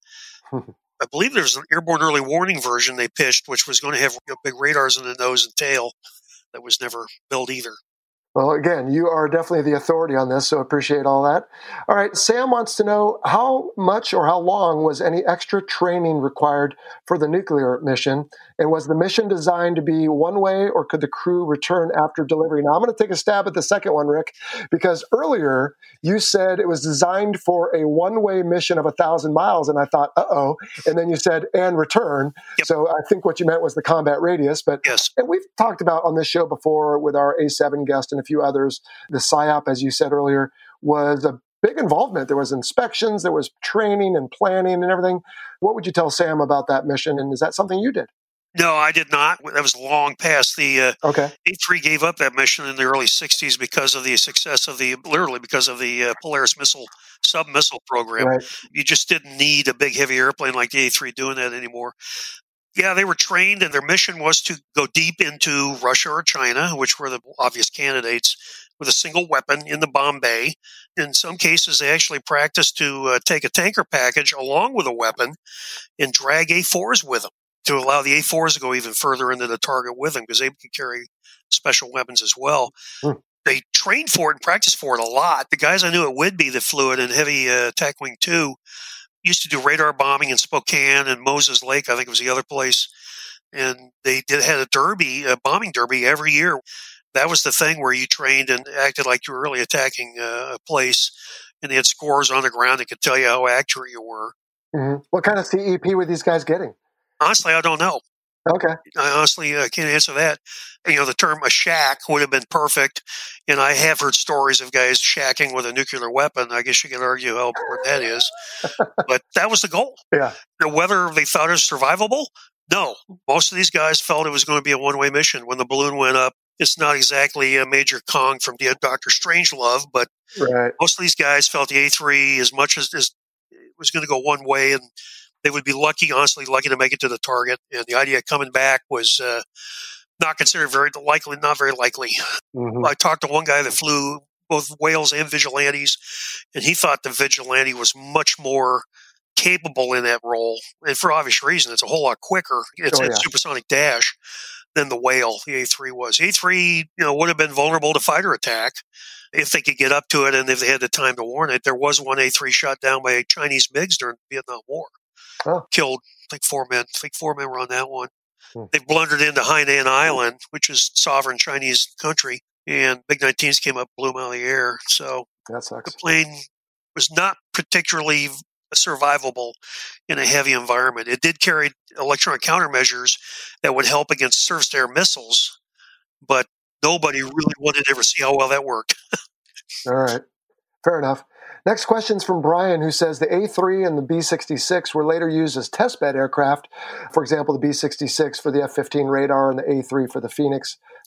I believe there's an airborne early warning version they pitched, which was going to have you know, big radars in the nose and tail. That was never built either. Well, again, you are definitely the authority on this, so appreciate all that. All right, Sam wants to know how much or how long was any extra training required for the nuclear mission? And was the mission designed to be one way, or could the crew return after delivery? Now, I'm going to take a stab at the second one, Rick, because earlier you said it was designed for a one-way mission of a thousand miles, and I thought, uh-oh. And then you said, and return. Yep. So I think what you meant was the combat radius. But yes. And we've talked about on this show before with our A seven guest and a few others, the S I O P, as you said earlier, was a big involvement. There was inspections, there was training and planning and everything. What would you tell Sam about that mission? And is that something you did? No, I did not. That was long past the uh, okay. A three gave up that mission in the early sixties because of the success of the, literally because of the uh, Polaris missile, sub-missile program. Right. You just didn't need a big, heavy airplane like the A three doing that anymore. Yeah, they were trained, and their mission was to go deep into Russia or China, which were the obvious candidates, with a single weapon in the bomb bay. In some cases, they actually practiced to uh, take a tanker package along with a weapon and drag A fours with them to allow the A fours to go even further into the target with them because they could carry special weapons as well. Hmm. They trained for it and practiced for it a lot. The guys I knew at Whidbey that flew it in Heavy uh, Attack Wing two used to do radar bombing in Spokane and Moses Lake, I think it was the other place. And they did had a derby, a bombing derby every year. That was the thing where you trained and acted like you were really attacking uh, a place. And they had scores on the ground that could tell you how accurate you were. Mm-hmm. What kind of C E P were these guys getting? Honestly, I don't know. Okay. I honestly uh, can't answer that. You know, the term a shack would have been perfect. And I have heard stories of guys shacking with a nuclear weapon. I guess you could argue how important that is. But that was the goal. Yeah. Now, whether they thought it was survivable, no. Most of these guys felt it was going to be a one-way mission. When the balloon went up, it's not exactly a Major Kong from Doctor Strangelove, but right. most of these guys felt the A three, as much as, as it was going to go one way, and they would be lucky, honestly, lucky to make it to the target. And the idea of coming back was uh, not considered very likely, not very likely. Mm-hmm. I talked to one guy that flew both whales and vigilantes, and he thought the vigilante was much more capable in that role. And for obvious reason, it's a whole lot quicker. It's oh, a yeah. supersonic dash than the whale, the A three was. A three, you know, would have been vulnerable to fighter attack if they could get up to it and if they had the time to warn it. There was one A three shot down by Chinese MiGs during the Vietnam War. Oh. Killed, I think, four men. I think four men were on that one. Hmm. They blundered into Hainan Island, which is sovereign Chinese country, and MiG nineteens came up, blew them out of the air. So that sucks. The plane was not particularly survivable in a heavy environment. It did carry electronic countermeasures that would help against surface-to-air missiles, but nobody really wanted to ever see how well that worked. All right. Fair enough. Next question's from Brian, who says the A three and the B sixty-six were later used as testbed aircraft. For example, the B sixty-six for the F fifteen radar and the A three for the Phoenix.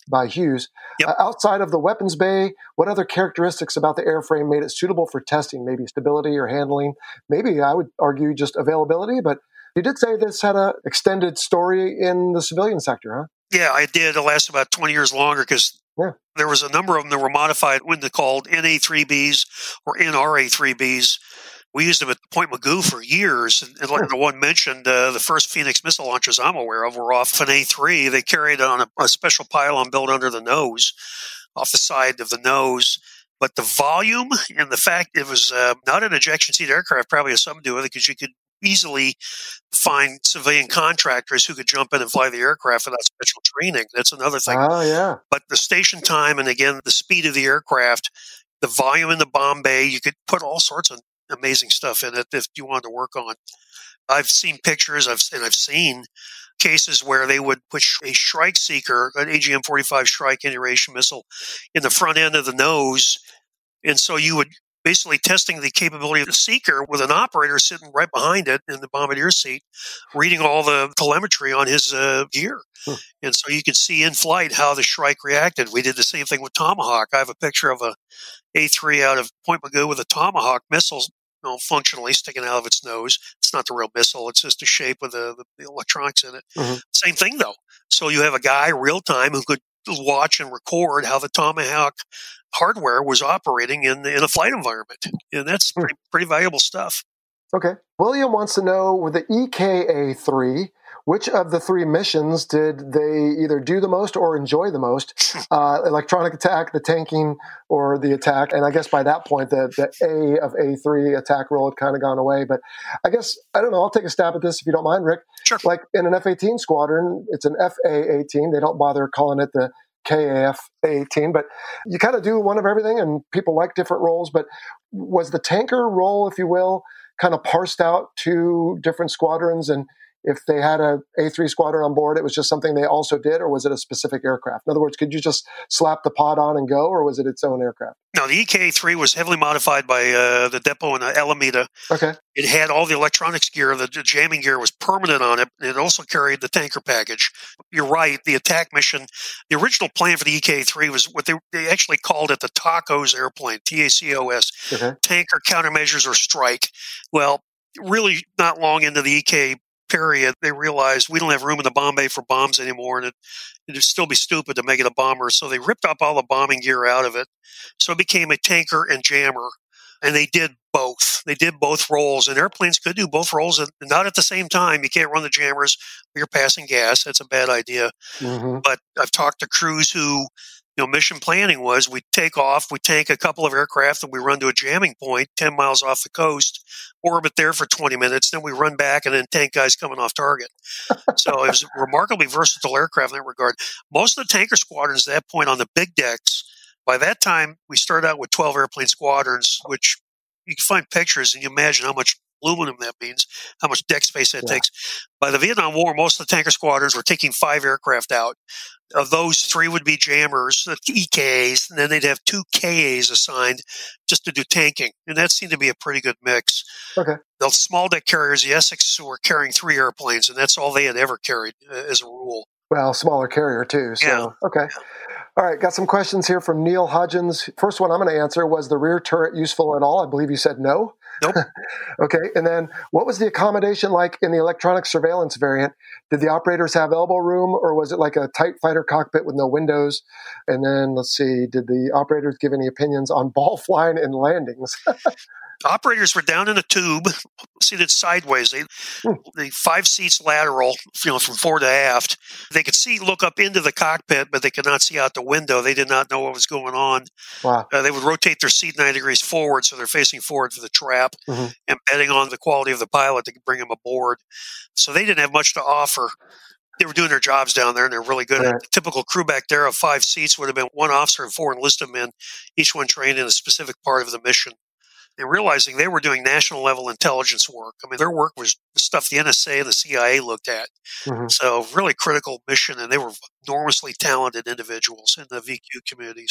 by Hughes. Yep. Uh, outside of the weapons bay, what other characteristics about the airframe made it suitable for testing? Maybe stability or handling. Maybe I would argue just availability, but you did say this had an extended story in the civilian sector, huh? Yeah, I did. It lasted about twenty years longer because Yeah. there was a number of them that were modified when they're called N A three Bs or N R A three Bs. We used them at Point Magoo for years. And, and like Hmm. the one mentioned, uh, the first Phoenix missile launchers I'm aware of were off an A three. They carried on a, a special pylon built under the nose, off the side of the nose. But the volume and the fact it was uh, not an ejection seat aircraft probably has something to do with it because you could easily find civilian contractors who could jump in and fly the aircraft without special training. That's another thing. Oh, yeah. But the station time and, again, the speed of the aircraft, the volume in the bomb bay, you could put all sorts of amazing stuff in it if you wanted to work on. I've seen pictures I've, and I've seen cases where they would put a Shrike Seeker, an A G M forty-five Shrike integration missile, in the front end of the nose. And so you would basically testing the capability of the Seeker with an operator sitting right behind it in the bombardier seat, reading all the telemetry on his uh, gear. Hmm. And so you could see in flight how the Shrike reacted. We did the same thing with Tomahawk. I have a picture of a A three out of Point Magoo with a Tomahawk missile, you know, functionally sticking out of its nose. It's not the real missile. It's just the shape of the, the, the electronics in it. Mm-hmm. Same thing, though. So you have a guy real time who could watch and record how the Tomahawk hardware was operating in, in a flight environment. And that's pretty, pretty valuable stuff. Okay. William wants to know, with the E K A three, which of the three missions did they either do the most or enjoy the most? Uh, electronic attack, the tanking, or the attack? And I guess by that point, the, the A of A three attack role had kind of gone away. But I guess, I don't know, I'll take a stab at this if you don't mind, Rick. Sure. Like in an F eighteen squadron, it's an F A eighteen. They don't bother calling it the K A F eighteen, but you kind of do one of everything, and people like different roles. But was the tanker role, if you will, kind of parsed out to different squadrons, and if they had a A three squadron on board, it was just something they also did, or was it a specific aircraft? In other words, could you just slap the pod on and go, or was it its own aircraft? No, the E K A three was heavily modified by uh, the depot in Alameda. Okay. It had all the electronics gear. The jamming gear was permanent on it. It also carried the tanker package. You're right. The attack mission, the original plan for the E K A three was what they, they actually called it the TACOS airplane, T A C O S, Okay. Tanker Countermeasures or Strike. Well, really not long into the E K period, they realized we don't have room in the bomb bay for bombs anymore, and it, it'd still be stupid to make it a bomber. So they ripped up all the bombing gear out of it. So it became a tanker and jammer, and they did both. They did both roles, and airplanes could do both roles, and not at the same time. You can't run the jammers when you're passing gas. That's a bad idea. Mm-hmm. But I've talked to crews who, you know, mission planning was we take off, we tank a couple of aircraft, and we run to a jamming point ten miles off the coast, orbit there for twenty minutes, then we run back and then tank guys coming off target. So it was a remarkably versatile aircraft in that regard. Most of the tanker squadrons at that point on the big decks, by that time, we started out with twelve airplane squadrons, which you can find pictures and you imagine how much aluminum that means, how much deck space that Yeah. takes. By the Vietnam War, most of the tanker squadrons were taking five aircraft out. Of those, three would be jammers, the E K As, and then they'd have two K As assigned just to do tanking. And that seemed to be a pretty good mix. Okay. The small deck carriers, the Essex, were carrying three airplanes, and that's all they had ever carried uh, as a rule. Well, smaller carrier too. So, Yeah. okay. All right. Got some questions here from Neil Hodgins. First one I'm going to answer was the rear turret useful at all? I believe you said no. Nope. Okay. And then what was the accommodation like in the electronic surveillance variant? Did the operators have elbow room, or was it like a tight fighter cockpit with no windows? And then let's see, did the operators give any opinions on ball flying and landings? Operators were down in a tube, seated sideways. They, Hmm. the five seats lateral, you know, from forward to aft. They could see, look up into the cockpit, but they could not see out the window. They did not know what was going on. Wow. Uh, they would rotate their seat ninety degrees forward, so they're facing forward for the trap, Mm-hmm. and betting on the quality of the pilot to bring them aboard. So they didn't have much to offer. They were doing their jobs down there, and they're really good. Right. The typical crew back there of five seats would have been one officer and four enlisted men, each one trained in a specific part of the mission. And realizing they were doing national level intelligence work. I mean, their work was stuff the N S A and the C I A looked at. Mm-hmm. So really critical mission, and they were enormously talented individuals in the V Q communities.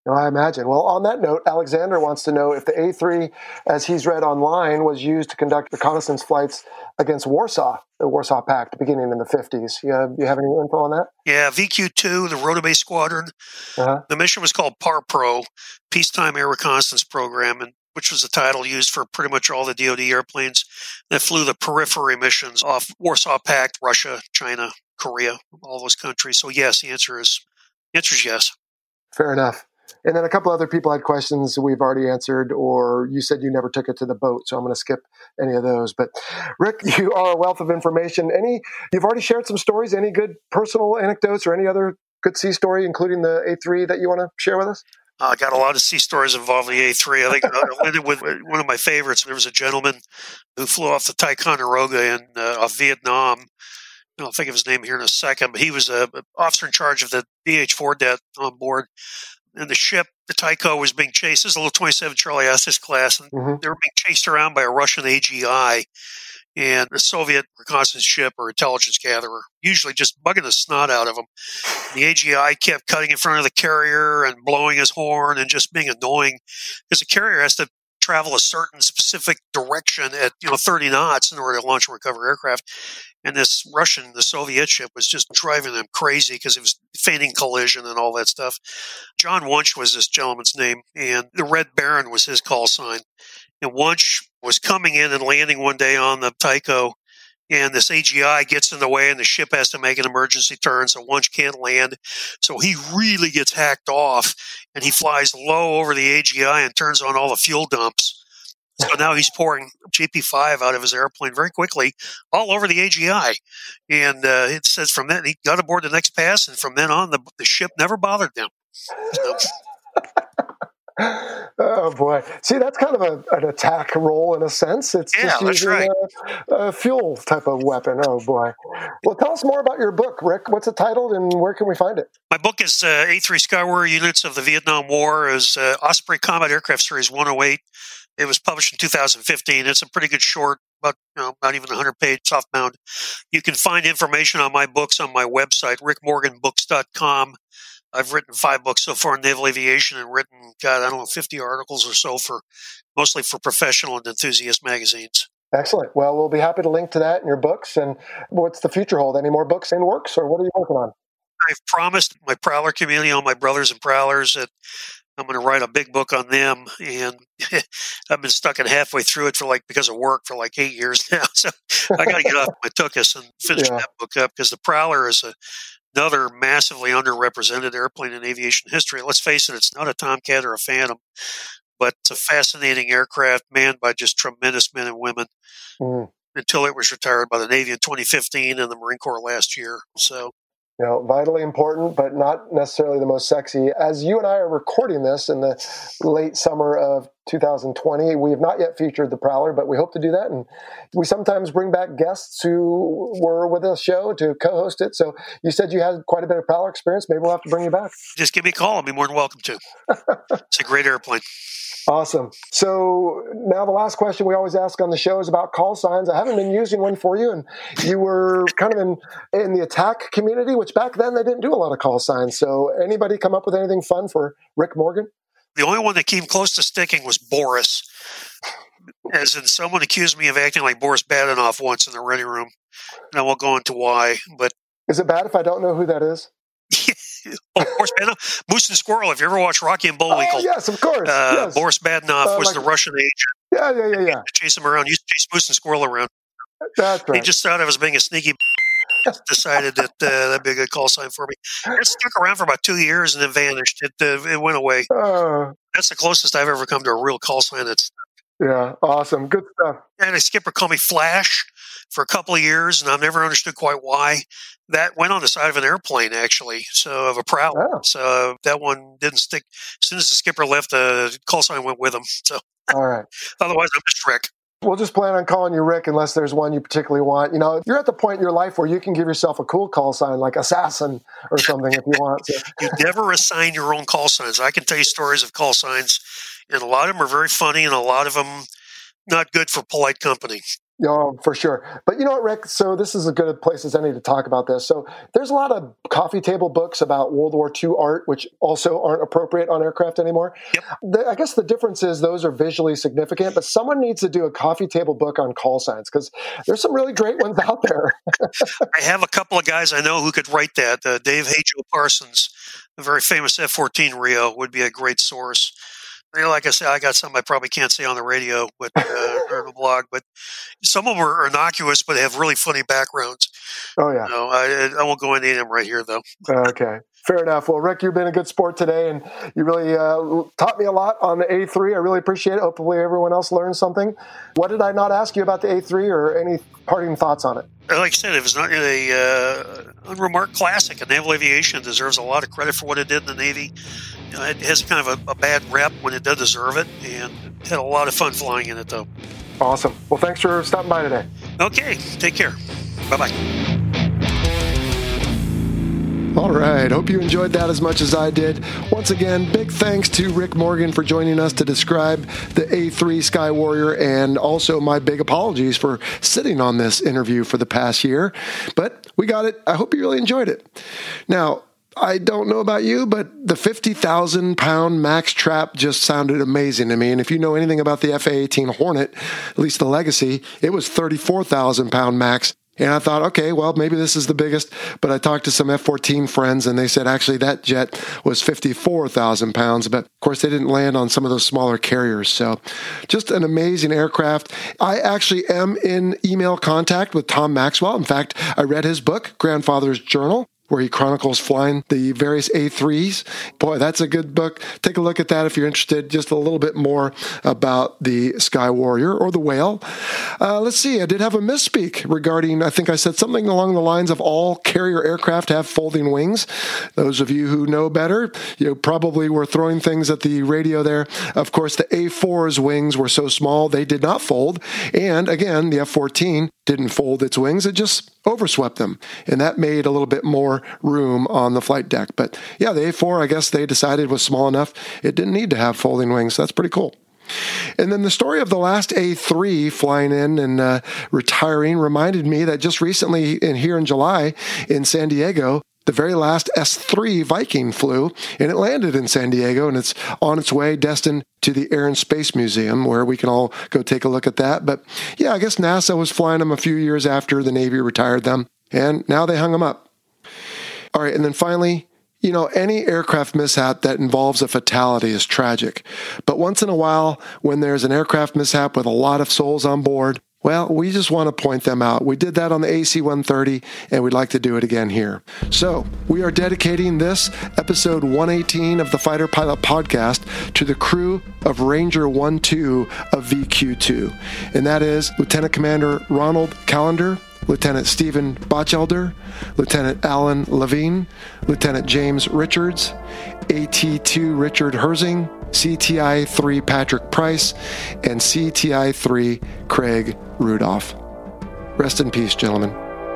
No, I imagine. Well, on that note, Alexander wants to know if the A three, as he's read online, was used to conduct reconnaissance flights against Warsaw, the Warsaw Pact, beginning in the fifties. You have, you have any info on that? Yeah, V Q two, the Rotobase Squadron. Uh-huh. The mission was called PARPRO, Peacetime Air Reconnaissance Program, and which was the title used for pretty much all the D O D airplanes that flew the periphery missions off Warsaw Pact, Russia, China, Korea, all those countries. So yes, the answer is, the answer is yes. Fair enough. And then a couple other people had questions we've already answered, or you said you never took it to the boat, so I'm going to skip any of those. But Rick, you are a wealth of information. Any, you've already shared some stories. Any good personal anecdotes or any other good sea story, including the A three, that you want to share with us? I uh, got a lot of sea stories involving the A three. I think I ended with one of my favorites. There was a gentleman who flew off the Ticonderoga in uh, off Vietnam. I'll think of his name here in a second, but he was a an officer in charge of the D H four det on board. And the ship, the Tycho, was being chased. This is a little twenty-seven Charlie Estes class, and mm-hmm. they were being chased around by a Russian A G I and a Soviet reconnaissance ship or intelligence gatherer, usually just bugging the snot out of them. The A G I kept cutting in front of the carrier and blowing his horn and just being annoying because the carrier has to travel a certain specific direction at you know thirty knots in order to launch and recover aircraft. And this Russian, the Soviet ship, was just driving them crazy because it was feigning collision and all that stuff. John Wunsch was this gentleman's name, and the Red Baron was his call sign. And Wunsch was coming in and landing one day on the Tycho, and this A G I gets in the way, and the ship has to make an emergency turn, so Wunsch can't land. So he really gets hacked off, and he flies low over the A G I and turns on all the fuel dumps. So now he's pouring G P five out of his airplane very quickly all over the A G I. And uh, it says from then, he got aboard the next pass, and from then on, the, the ship never bothered them. So. Oh, boy. See, that's kind of a, an attack role in a sense. It's yeah, just using right. a, a fuel type of weapon. Oh, boy. Well, tell us more about your book, Rick. What's it titled, and where can we find it? My book is uh, A three Skywarrior Units of the Vietnam War, is uh, Osprey Combat Aircraft Series one oh eight. It was published in two thousand fifteen. It's a pretty good short, about you know, not even one hundred page softbound. You can find information on my books on my website, rick morgan books dot com. I've written five books so far in naval aviation and written, God, I don't know, fifty articles or so for mostly for professional and enthusiast magazines. Excellent. Well, we'll be happy to link to that in your books. And what's the future hold? Any more books in works, or what are you working on? I've promised my Prowler community, all my brothers and Prowlers, that I'm going to write a big book on them, and I've been stuck in halfway through it for like because of work for like eight years now. So I got to get off my tuchus and finish yeah. that book up, because the Prowler is a, another massively underrepresented airplane in aviation history. Let's face it, it's not a Tomcat or a Phantom, but it's a fascinating aircraft manned by just tremendous men and women. Mm. Until it was retired by the Navy in twenty fifteen and the Marine Corps last year. So. You know, vitally important, but not necessarily the most sexy. As you and I are recording this in the late summer of two thousand twenty, we have not yet featured the Prowler, but we hope to do that. And we sometimes bring back guests who were with the show to co-host it. So you said you had quite a bit of Prowler experience. Maybe we'll have to bring you back. Just give me a call. I'll be more than welcome to. It's a great airplane. Awesome. So now the last question we always ask on the show is about call signs. I haven't been using one for you, and you were kind of in, in the attack community, which back then they didn't do a lot of call signs. So anybody come up with anything fun for Rick Morgan? The only one that came close to sticking was Boris. As in, someone accused me of acting like Boris Badenoff once in the ready room, and I won't go into why. But is it bad if I don't know who that is? Oh, Boris Badenoff, Moose and Squirrel. If you ever watch Rocky and Bullwinkle, oh, yes, of course. Uh, yes. Boris Badenoff uh, was like, the Russian agent. Yeah, yeah, yeah, yeah. Chase him around. He used to chase Moose and Squirrel around. That's right. He just thought I was being a sneaky. Decided that uh, that'd be a good call sign for me. It stuck around for about two years and then vanished. It uh, it went away. Uh, That's the closest I've ever come to a real call sign. That's yeah, awesome, good stuff. And a skipper called me Flash for a couple of years, and I've never understood quite why. That went on the side of an airplane, actually, so of a Prowler. Oh. So that one didn't stick. As soon as the skipper left, the call sign went with him. So, all right. Otherwise, I'm just Rick. We'll just plan on calling you Rick unless there's one you particularly want. You know, you're at the point in your life where you can give yourself a cool call sign like Assassin or something if you want. So. You never assign your own call signs. I can tell you stories of call signs, and a lot of them are very funny, and a lot of them not good for polite company. Oh, for sure. But you know what, Rick? So this is as good a place as any to talk about this. So there's a lot of coffee table books about World War Two art, which also aren't appropriate on aircraft anymore. Yep. The, I guess the difference is those are visually significant, but someone needs to do a coffee table book on call signs because there's some really great ones out there. I have a couple of guys I know who could write that. Uh, Dave Hajo Parsons, a very famous F fourteen Rio, would be a great source. You know, like I said, I got some I probably can't say on the radio, but uh, or the blog. But some of them are innocuous, but they have really funny backgrounds. Oh yeah. No, I, I won't go into them right here, though. Okay, fair enough. Well, Rick, you've been a good sport today, and you really uh, taught me a lot on the A three. I really appreciate it. Hopefully, everyone else learned something. What did I not ask you about the A three, or any parting thoughts on it? Like I said, it was not a uh, unremarked classic, and naval aviation deserves a lot of credit for what it did in the Navy. You know, it has kind of a, a bad rep when it does deserve it, and had a lot of fun flying in it, though. Awesome. Well, thanks for stopping by today. Okay, take care. Bye-bye. All right. Hope you enjoyed that as much as I did. Once again, big thanks to Rick Morgan for joining us to describe the A three Sky Warrior, and also my big apologies for sitting on this interview for the past year. But we got it. I hope you really enjoyed it. Now, I don't know about you, but the fifty thousand pound max trap just sounded amazing to me. And if you know anything about the F A eighteen Hornet, at least the Legacy, it was thirty-four thousand pound max. And I thought, okay, well, maybe this is the biggest. But I talked to some F fourteen friends, and they said actually that jet was fifty-four thousand pounds. But of course, they didn't land on some of those smaller carriers. So just an amazing aircraft. I actually am in email contact with Tom Maxwell. In fact, I read his book, Grandfather's Journal, where he chronicles flying the various A threes. Boy, that's a good book. Take a look at that if you're interested, just a little bit more about the Sky Warrior or the Whale. Uh, let's see, I did have a misspeak regarding, I think I said something along the lines of all carrier aircraft have folding wings. Those of you who know better, you probably were throwing things at the radio there. Of course, the A four's wings were so small, they did not fold. And again, the F fourteen didn't fold its wings, it just overswept them. And that made a little bit more room on the flight deck. But yeah, the A four, I guess they decided was small enough. It didn't need to have folding wings. That's pretty cool. And then the story of the last A three flying in and uh, retiring reminded me that just recently in here in July in San Diego, the very last S three Viking flew, and it landed in San Diego, and it's on its way destined to the Air and Space Museum, where we can all go take a look at that. But yeah, I guess NASA was flying them a few years after the Navy retired them, and now they hung them up. All right, and then finally, you know, any aircraft mishap that involves a fatality is tragic. But once in a while, when there's an aircraft mishap with a lot of souls on board, well, we just want to point them out. We did that on the A C one thirty, and we'd like to do it again here. So we are dedicating this episode one eighteen of the Fighter Pilot Podcast to the crew of Ranger one two of V Q two, and that is Lieutenant Commander Ronald Callender, Lieutenant Stephen Botchelder, Lieutenant Alan Levine, Lieutenant James Richards, A T two Richard Herzing, C T I three Patrick Price, and C T I three Craig Rudolph. Rest in peace, gentlemen.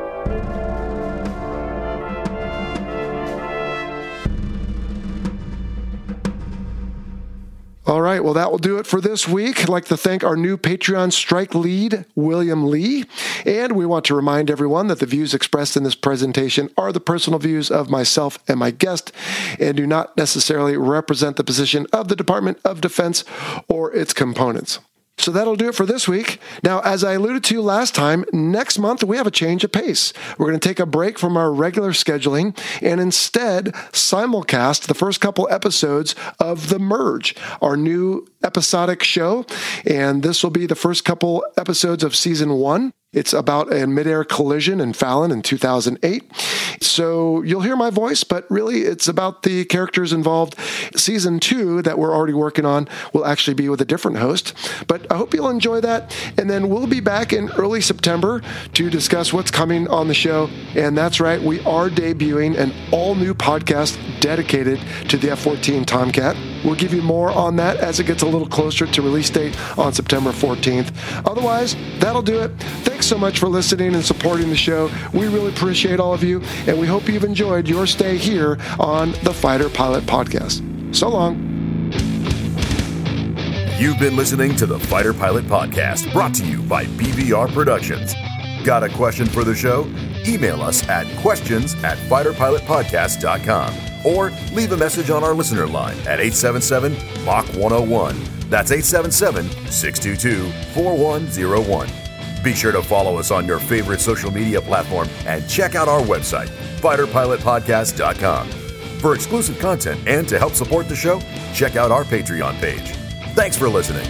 All right, well, that will do it for this week. I'd like to thank our new Patreon strike lead, William Lee. And we want to remind everyone that the views expressed in this presentation are the personal views of myself and my guest and do not necessarily represent the position of the Department of Defense or its components. So that'll do it for this week. Now, as I alluded to last time, next month we have a change of pace. We're going to take a break from our regular scheduling and instead simulcast the first couple episodes of The Merge, our new episodic show. And this will be the first couple episodes of season one. It's about a midair collision in Fallon in two thousand eight. So you'll hear my voice, but really it's about the characters involved. Season two that we're already working on will actually be with a different host. But I hope you'll enjoy that. And then we'll be back in early September to discuss what's coming on the show. And that's right, we are debuting an all-new podcast dedicated to the F fourteen Tomcat. We'll give you more on that as it gets a little closer to release date on September fourteenth. Otherwise, that'll do it. Thanks so much for listening and supporting the show. We really appreciate all of you, and we hope you've enjoyed your stay here on the Fighter Pilot Podcast. So long. You've been listening to the Fighter Pilot Podcast, brought to you by B V R Productions. Got a question for the show? Email us at questions at fighter pilot podcast dot com or leave a message on our listener line at eight seven seven M A C H one oh one. That's eight seven seven, six two two, four one zero one. Be sure to follow us on your favorite social media platform and check out our website, fighter pilot podcast dot com. For exclusive content and to help support the show, check out our Patreon page. Thanks for listening.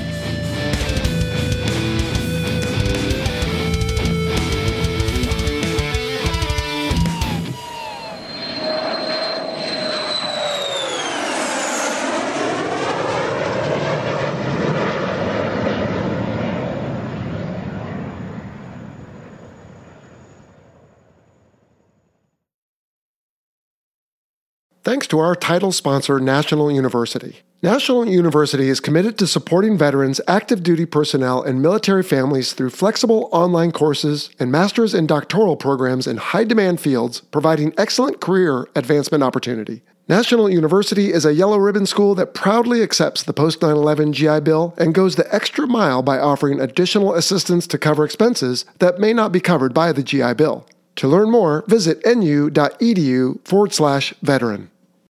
Thanks to our title sponsor, National University. National University is committed to supporting veterans, active duty personnel, and military families through flexible online courses and master's and doctoral programs in high-demand fields, providing excellent career advancement opportunity. National University is a yellow ribbon school that proudly accepts the post nine eleven G I Bill and goes the extra mile by offering additional assistance to cover expenses that may not be covered by the G I Bill. To learn more, visit nu.edu forward slash veteran.